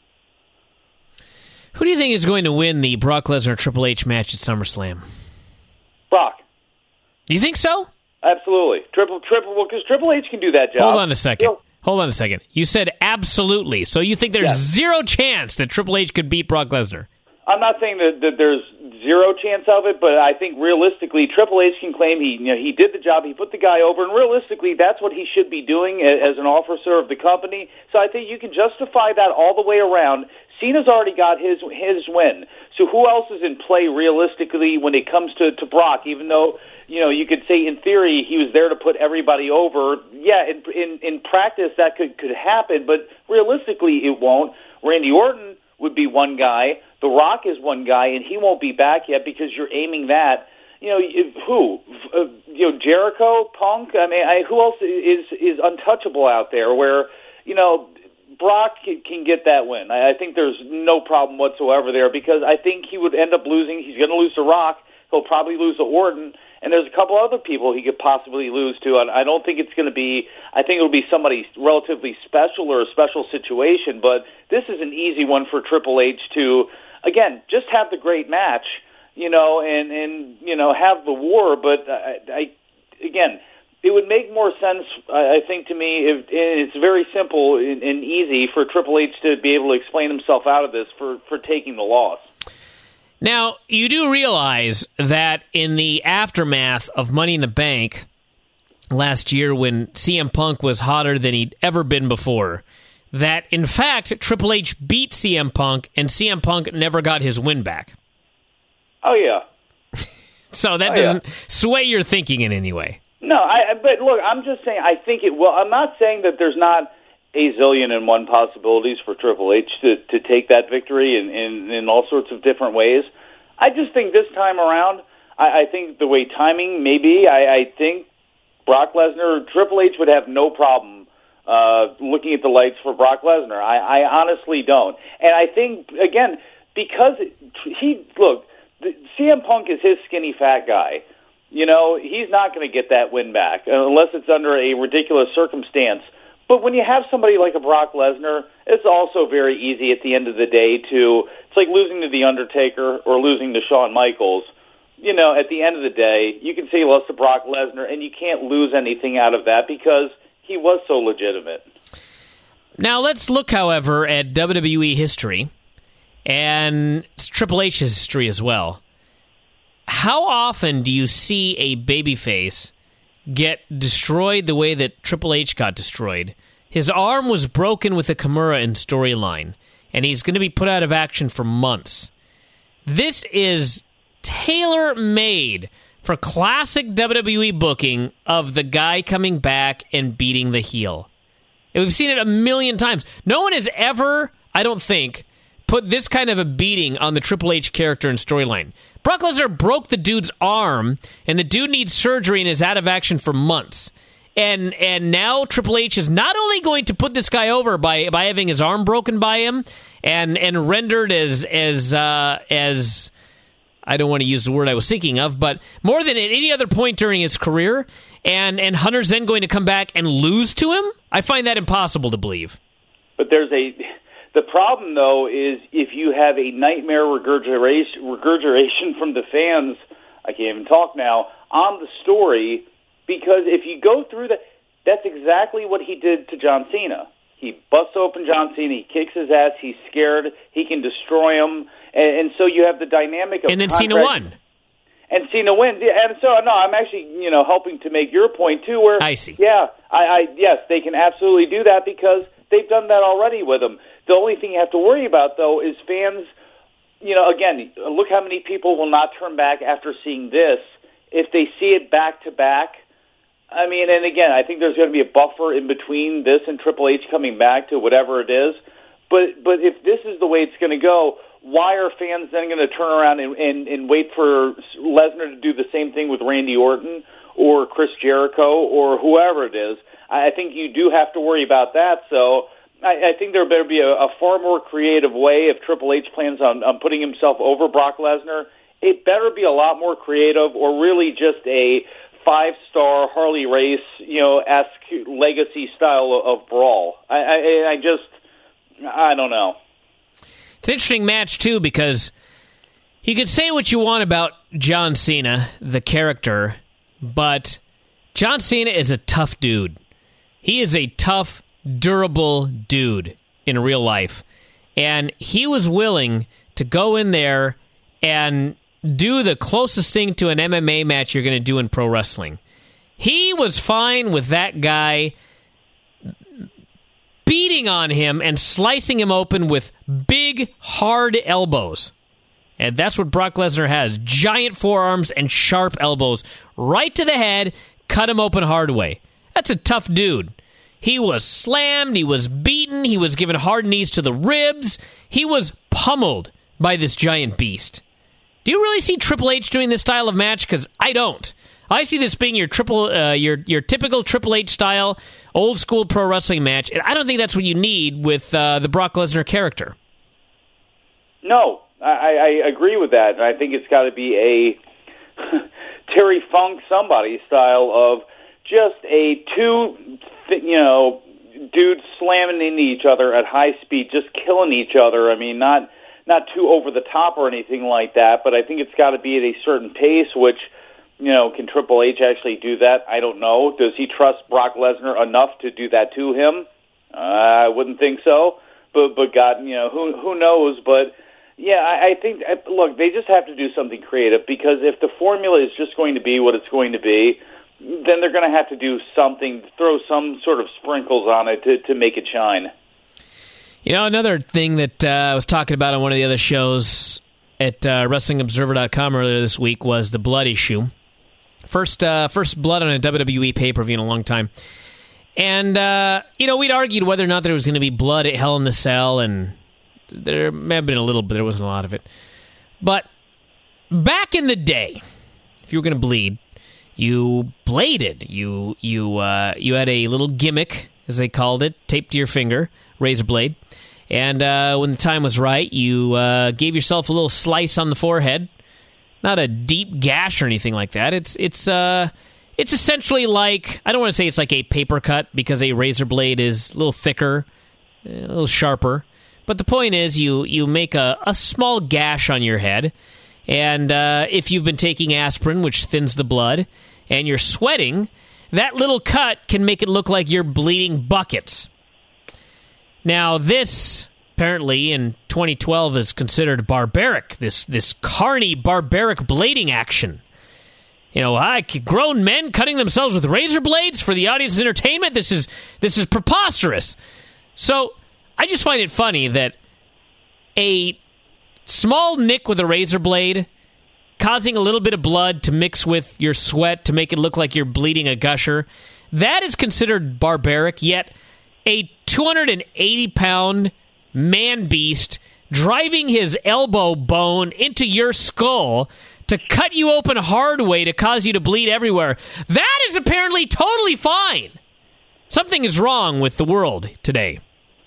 Who do you think is going to win the Brock Lesnar Triple H match at SummerSlam? Brock. Do you think so? Absolutely. Triple, because Triple H can do that job. Hold on a second. You said absolutely. So you think there's zero chance that Triple H could beat Brock Lesnar? I'm not saying that there's zero chance of it, but I think realistically, Triple H can claim he did the job, he put the guy over, and realistically, that's what he should be doing as an officer of the company. So I think you can justify that all the way around. Cena's already got his win. So who else is in play realistically when it comes to Brock? Even though you could say in theory he was there to put everybody over. Yeah, in practice that could happen, but realistically it won't. Randy Orton would be one guy. The Rock is one guy, and he won't be back yet because you're aiming that. Who? Jericho, Punk. I mean, who else is untouchable out there? Where Brock can get that win. I think there's no problem whatsoever there because I think he would end up losing. He's going to lose to Rock. He'll probably lose to Orton, And there's a couple other people he could possibly lose to. And I don't think it's going to be, I think it'll be somebody relatively special or a special situation. But this is an easy one for Triple H to, again, just have the great match, and have the war. But again, it would make more sense, I think, to me, if it's very simple and easy for Triple H to be able to explain himself out of this for taking the loss. Now, you do realize that in the aftermath of Money in the Bank last year when CM Punk was hotter than he'd ever been before, that, in fact, Triple H beat CM Punk, and CM Punk never got his win back. Oh, yeah. So that doesn't sway your thinking in any way. No, but look, I'm just saying I think it will. I'm not saying that there's not a zillion and one possibilities for Triple H to take that victory in all sorts of different ways. I just think this time around, I think the way timing may be, I think Brock Lesnar, Triple H would have no problem looking at the lights for Brock Lesnar. I honestly don't. And I think, again, because CM Punk is his skinny fat guy. He's not going to get that win back unless it's under a ridiculous circumstance. But when you have somebody like a Brock Lesnar, it's also very easy at the end of the day it's like losing to The Undertaker or losing to Shawn Michaels. At the end of the day, you can say you lost to Brock Lesnar, and you can't lose anything out of that because he was so legitimate. Now, let's look, however, at WWE history and Triple H's history as well. How often do you see a babyface get destroyed the way that Triple H got destroyed? His arm was broken with a Kimura in storyline, and he's going to be put out of action for months. This is tailor-made for classic WWE booking of the guy coming back and beating the heel. And we've seen it a million times. No one has ever, I don't think, put this kind of a beating on the Triple H character and storyline. Brock Lesnar broke the dude's arm, and the dude needs surgery and is out of action for months. And now Triple H is not only going to put this guy over by having his arm broken by him and rendered as I don't want to use the word I was thinking of, but more than at any other point during his career, and Hunter's then going to come back and lose to him? I find that impossible to believe. But the problem, though, is if you have a nightmare regurgitation from the fans, I can't even talk now, on the story, because if you go through that's exactly what he did to John Cena. He busts open John Cena, he kicks his ass, he's scared, he can destroy him, and so you have the dynamic of... And then Cena won. And Cena wins. And so, no, I'm actually, helping to make your point, too, where... I see. Yeah, yes, they can absolutely do that because they've done that already with him. The only thing you have to worry about, though, is fans, again, look how many people will not turn back after seeing this. If they see it back-to-back, and again, I think there's going to be a buffer in between this and Triple H coming back to whatever it is. But if this is the way it's going to go, why are fans then going to turn around and wait for Lesnar to do the same thing with Randy Orton or Chris Jericho or whoever it is? I think you do have to worry about that. So I think there better be a far more creative way if Triple H plans on putting himself over Brock Lesnar. It better be a lot more creative or really just a 5-star Harley Race, legacy style of brawl. I don't know. It's an interesting match, too, because you could say what you want about John Cena, the character, but John Cena is a tough dude. He is a tough, durable dude in real life. And he was willing to go in there and do the closest thing to an MMA match you're going to do in pro wrestling. He was fine with that guy beating on him and slicing him open with big, hard elbows. And that's what Brock Lesnar has. Giant forearms and sharp elbows. Right to the head, cut him open hard way. That's a tough dude. He was slammed, he was beaten, he was given hard knees to the ribs. He was pummeled by this giant beast. Do you really see Triple H doing this style of match? Because I don't. I see this being your typical Triple H style, old school pro wrestling match, and I don't think that's what you need with the Brock Lesnar character. No, I agree with that. I think it's got to be Terry Funk somebody style of just a dudes slamming into each other at high speed, just killing each other. I mean, not too over the top or anything like that, but I think it's got to be at a certain pace, which, can Triple H actually do that? I don't know. Does he trust Brock Lesnar enough to do that to him? I wouldn't think so, but God, who knows? But yeah, I think, look, they just have to do something creative, because if the formula is just going to be what it's going to be, then they're going to have to do something, throw some sort of sprinkles on it to make it shine. Another thing that I was talking about on one of the other shows at WrestlingObserver.com earlier this week was the blood issue. First blood on a WWE pay-per-view in a long time. And, we'd argued whether or not there was going to be blood at Hell in the Cell, and there may have been a little, but there wasn't a lot of it. But back in the day, if you were going to bleed, you bladed. You had a little gimmick, as they called it, taped to your finger, razor blade. And when the time was right, you gave yourself a little slice on the forehead. Not a deep gash or anything like that. It's essentially like, I don't want to say it's like a paper cut, because a razor blade is a little thicker, a little sharper. But the point is, you make a small gash on your head, and if you've been taking aspirin, which thins the blood, and you're sweating, that little cut can make it look like you're bleeding buckets. Now, this, apparently, in 2012 is considered barbaric, this carny, barbaric blading action. Grown men cutting themselves with razor blades for the audience's entertainment? This is preposterous. So, I just find it funny that a small nick with a razor blade causing a little bit of blood to mix with your sweat to make it look like you're bleeding a gusher, that is considered barbaric, yet a 280-pound man-beast driving his elbow bone into your skull to cut you open hard way to cause you to bleed everywhere, that is apparently totally fine. Something is wrong with the world today.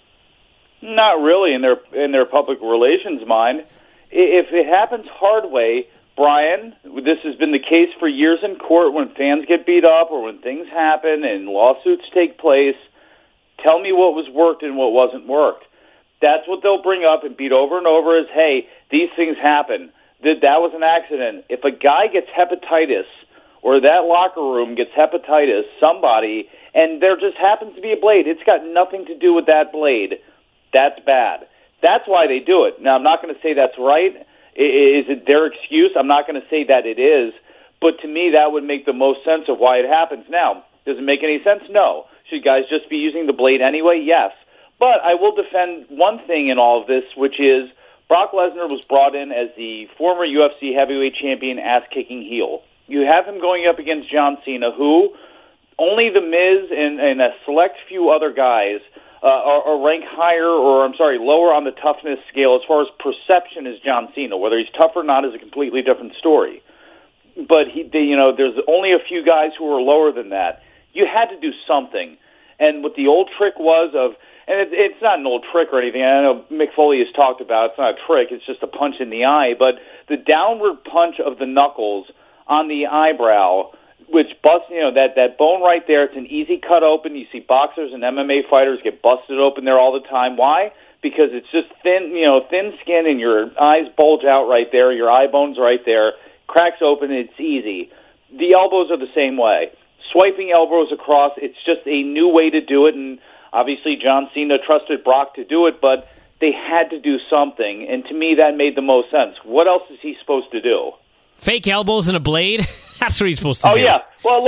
Not really in their public relations mind. If it happens hard way, Brian, this has been the case for years in court when fans get beat up or when things happen and lawsuits take place. Tell me what was worked and what wasn't worked. That's what they'll bring up and beat over and over is, hey, these things happen. That was an accident. If a guy gets hepatitis or that locker room gets hepatitis, somebody, and there just happens to be a blade, it's got nothing to do with that blade. That's bad. That's why they do it. Now, I'm not going to say that's right. Is it their excuse? I'm not going to say that it is. But to me, that would make the most sense of why it happens. Now, does it make any sense? No. Should guys just be using the blade anyway? Yes. But I will defend one thing in all of this, which is Brock Lesnar was brought in as the former UFC heavyweight champion ass-kicking heel. You have him going up against John Cena, who only The Miz and a select few other guys are ranked higher, or lower on the toughness scale as far as perception as John Cena. Whether he's tough or not is a completely different story. But there's only a few guys who are lower than that. You had to do something. And what the old trick was of, and it's not an old trick or anything. I know Mick Foley has talked about it's not a trick. It's just a punch in the eye. But the downward punch of the knuckles on the eyebrow, which busts, that bone right there, it's an easy cut open. You see boxers and MMA fighters get busted open there all the time. Why? Because it's just thin skin and your eyes bulge out right there. Your eye bone's right there. Cracks open, it's easy. The elbows are the same way. Swiping elbows across, it's just a new way to do it. And obviously John Cena trusted Brock to do it, but they had to do something. And to me, that made the most sense. What else is he supposed to do? Fake elbows and a blade? That's what he's supposed to do. Oh, yeah. Well,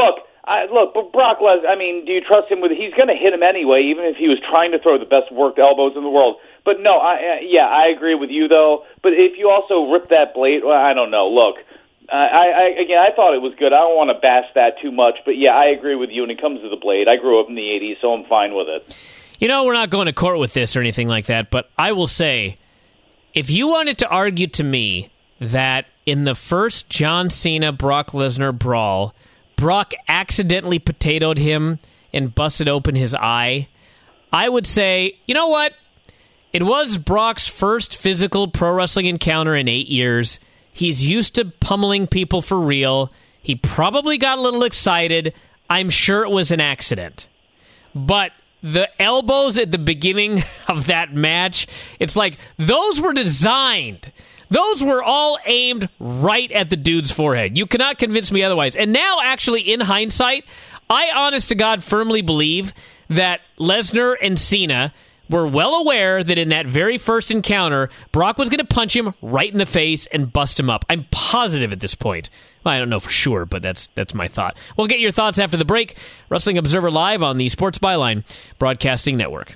but Brock Lesnar, do you trust him with, he's going to hit him anyway, even if he was trying to throw the best worked elbows in the world. But no, I agree with you, though. But if you also rip that blade, well, I don't know. Look, I thought it was good. I don't want to bash that too much. But yeah, I agree with you when it comes to the blade. I grew up in the 80s, so I'm fine with it. We're not going to court with this or anything like that, but I will say, if you wanted to argue to me that in the first John Cena-Brock Lesnar brawl, Brock accidentally potatoed him and busted open his eye, I would say, you know what? It was Brock's first physical pro wrestling encounter in 8 years. He's used to pummeling people for real. He probably got a little excited. I'm sure it was an accident. But the elbows at the beginning of that match, it's like those were designed. Those were all aimed right at the dude's forehead. You cannot convince me otherwise. And now, actually, in hindsight, I honest to God firmly believe that Lesnar and Cena were well aware that in that very first encounter, Brock was going to punch him right in the face and bust him up. I'm positive at this point. Well, I don't know for sure, but that's my thought. We'll get your thoughts after the break. Wrestling Observer Live on the Sports Byline Broadcasting Network.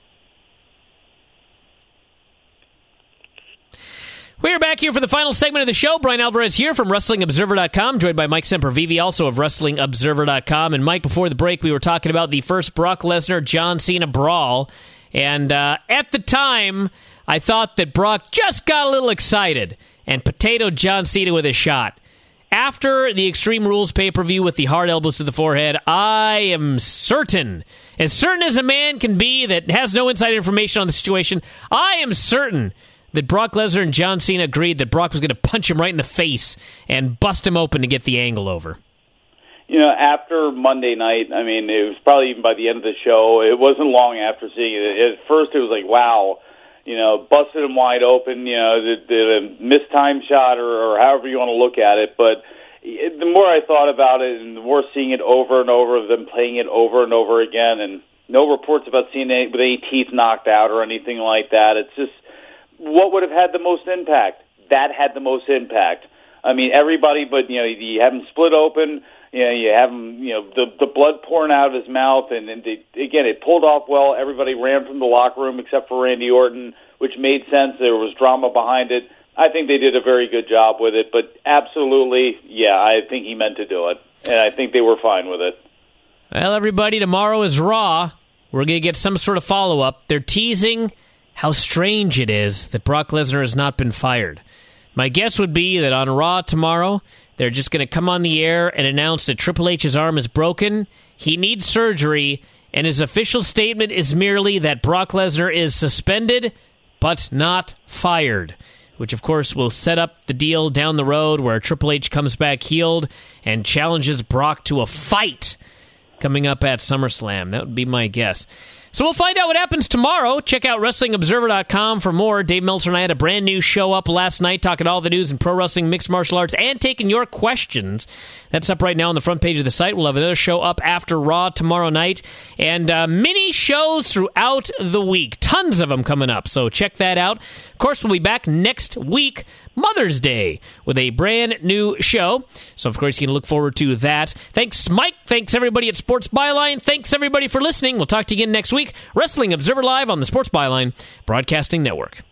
We're back here for the final segment of the show. Brian Alvarez here from WrestlingObserver.com, joined by Mike Sempervive, also of WrestlingObserver.com. And Mike, before the break, we were talking about the first Brock Lesnar-John Cena brawl. And at the time, I thought that Brock just got a little excited and potatoed John Cena with a shot. After the Extreme Rules pay-per-view with the hard elbows to the forehead, I am certain as a man can be that has no inside information on the situation, I am certain that Brock Lesnar and John Cena agreed that Brock was going to punch him right in the face and bust him open to get the angle over. You know, after Monday night, I mean, it was probably even by the end of the show, it wasn't long after seeing it. At first, it was like, wow, you know, busted him wide open, you know, did a mistimed shot or however you want to look at it. But the more I thought about it and the more seeing it over and over, them playing it over and over again, and no reports about seeing it with any teeth knocked out or anything like that, it's just, what would have had the most impact? That had the most impact. I mean, everybody, but, you know, you have him split open, you know, you have him, you know, the blood pouring out of his mouth, and again, it pulled off well. Everybody ran from the locker room except for Randy Orton, which made sense. There was drama behind it. I think they did a very good job with it, but absolutely, yeah, I think he meant to do it, and I think they were fine with it. Well, everybody, tomorrow is Raw. We're going to get some sort of follow-up. They're teasing how strange it is that Brock Lesnar has not been fired. My guess would be that on Raw tomorrow, they're just going to come on the air and announce that Triple H's arm is broken, he needs surgery, and his official statement is merely that Brock Lesnar is suspended but not fired, which of course will set up the deal down the road where Triple H comes back healed and challenges Brock to a fight coming up at SummerSlam. That would be my guess. So we'll find out what happens tomorrow. Check out WrestlingObserver.com for more. Dave Meltzer and I had a brand new show up last night talking all the news in pro wrestling, mixed martial arts, and taking your questions. That's up right now on the front page of the site. We'll have another show up after Raw tomorrow night. And mini shows throughout the week. Tons of them coming up, so check that out. Of course, we'll be back next week, Mother's Day, with a brand new show. So, of course, you can look forward to that. Thanks, Mike. Thanks, everybody at Sports Byline. Thanks, everybody, for listening. We'll talk to you again next week. Wrestling Observer Live on the Sports Byline Broadcasting Network.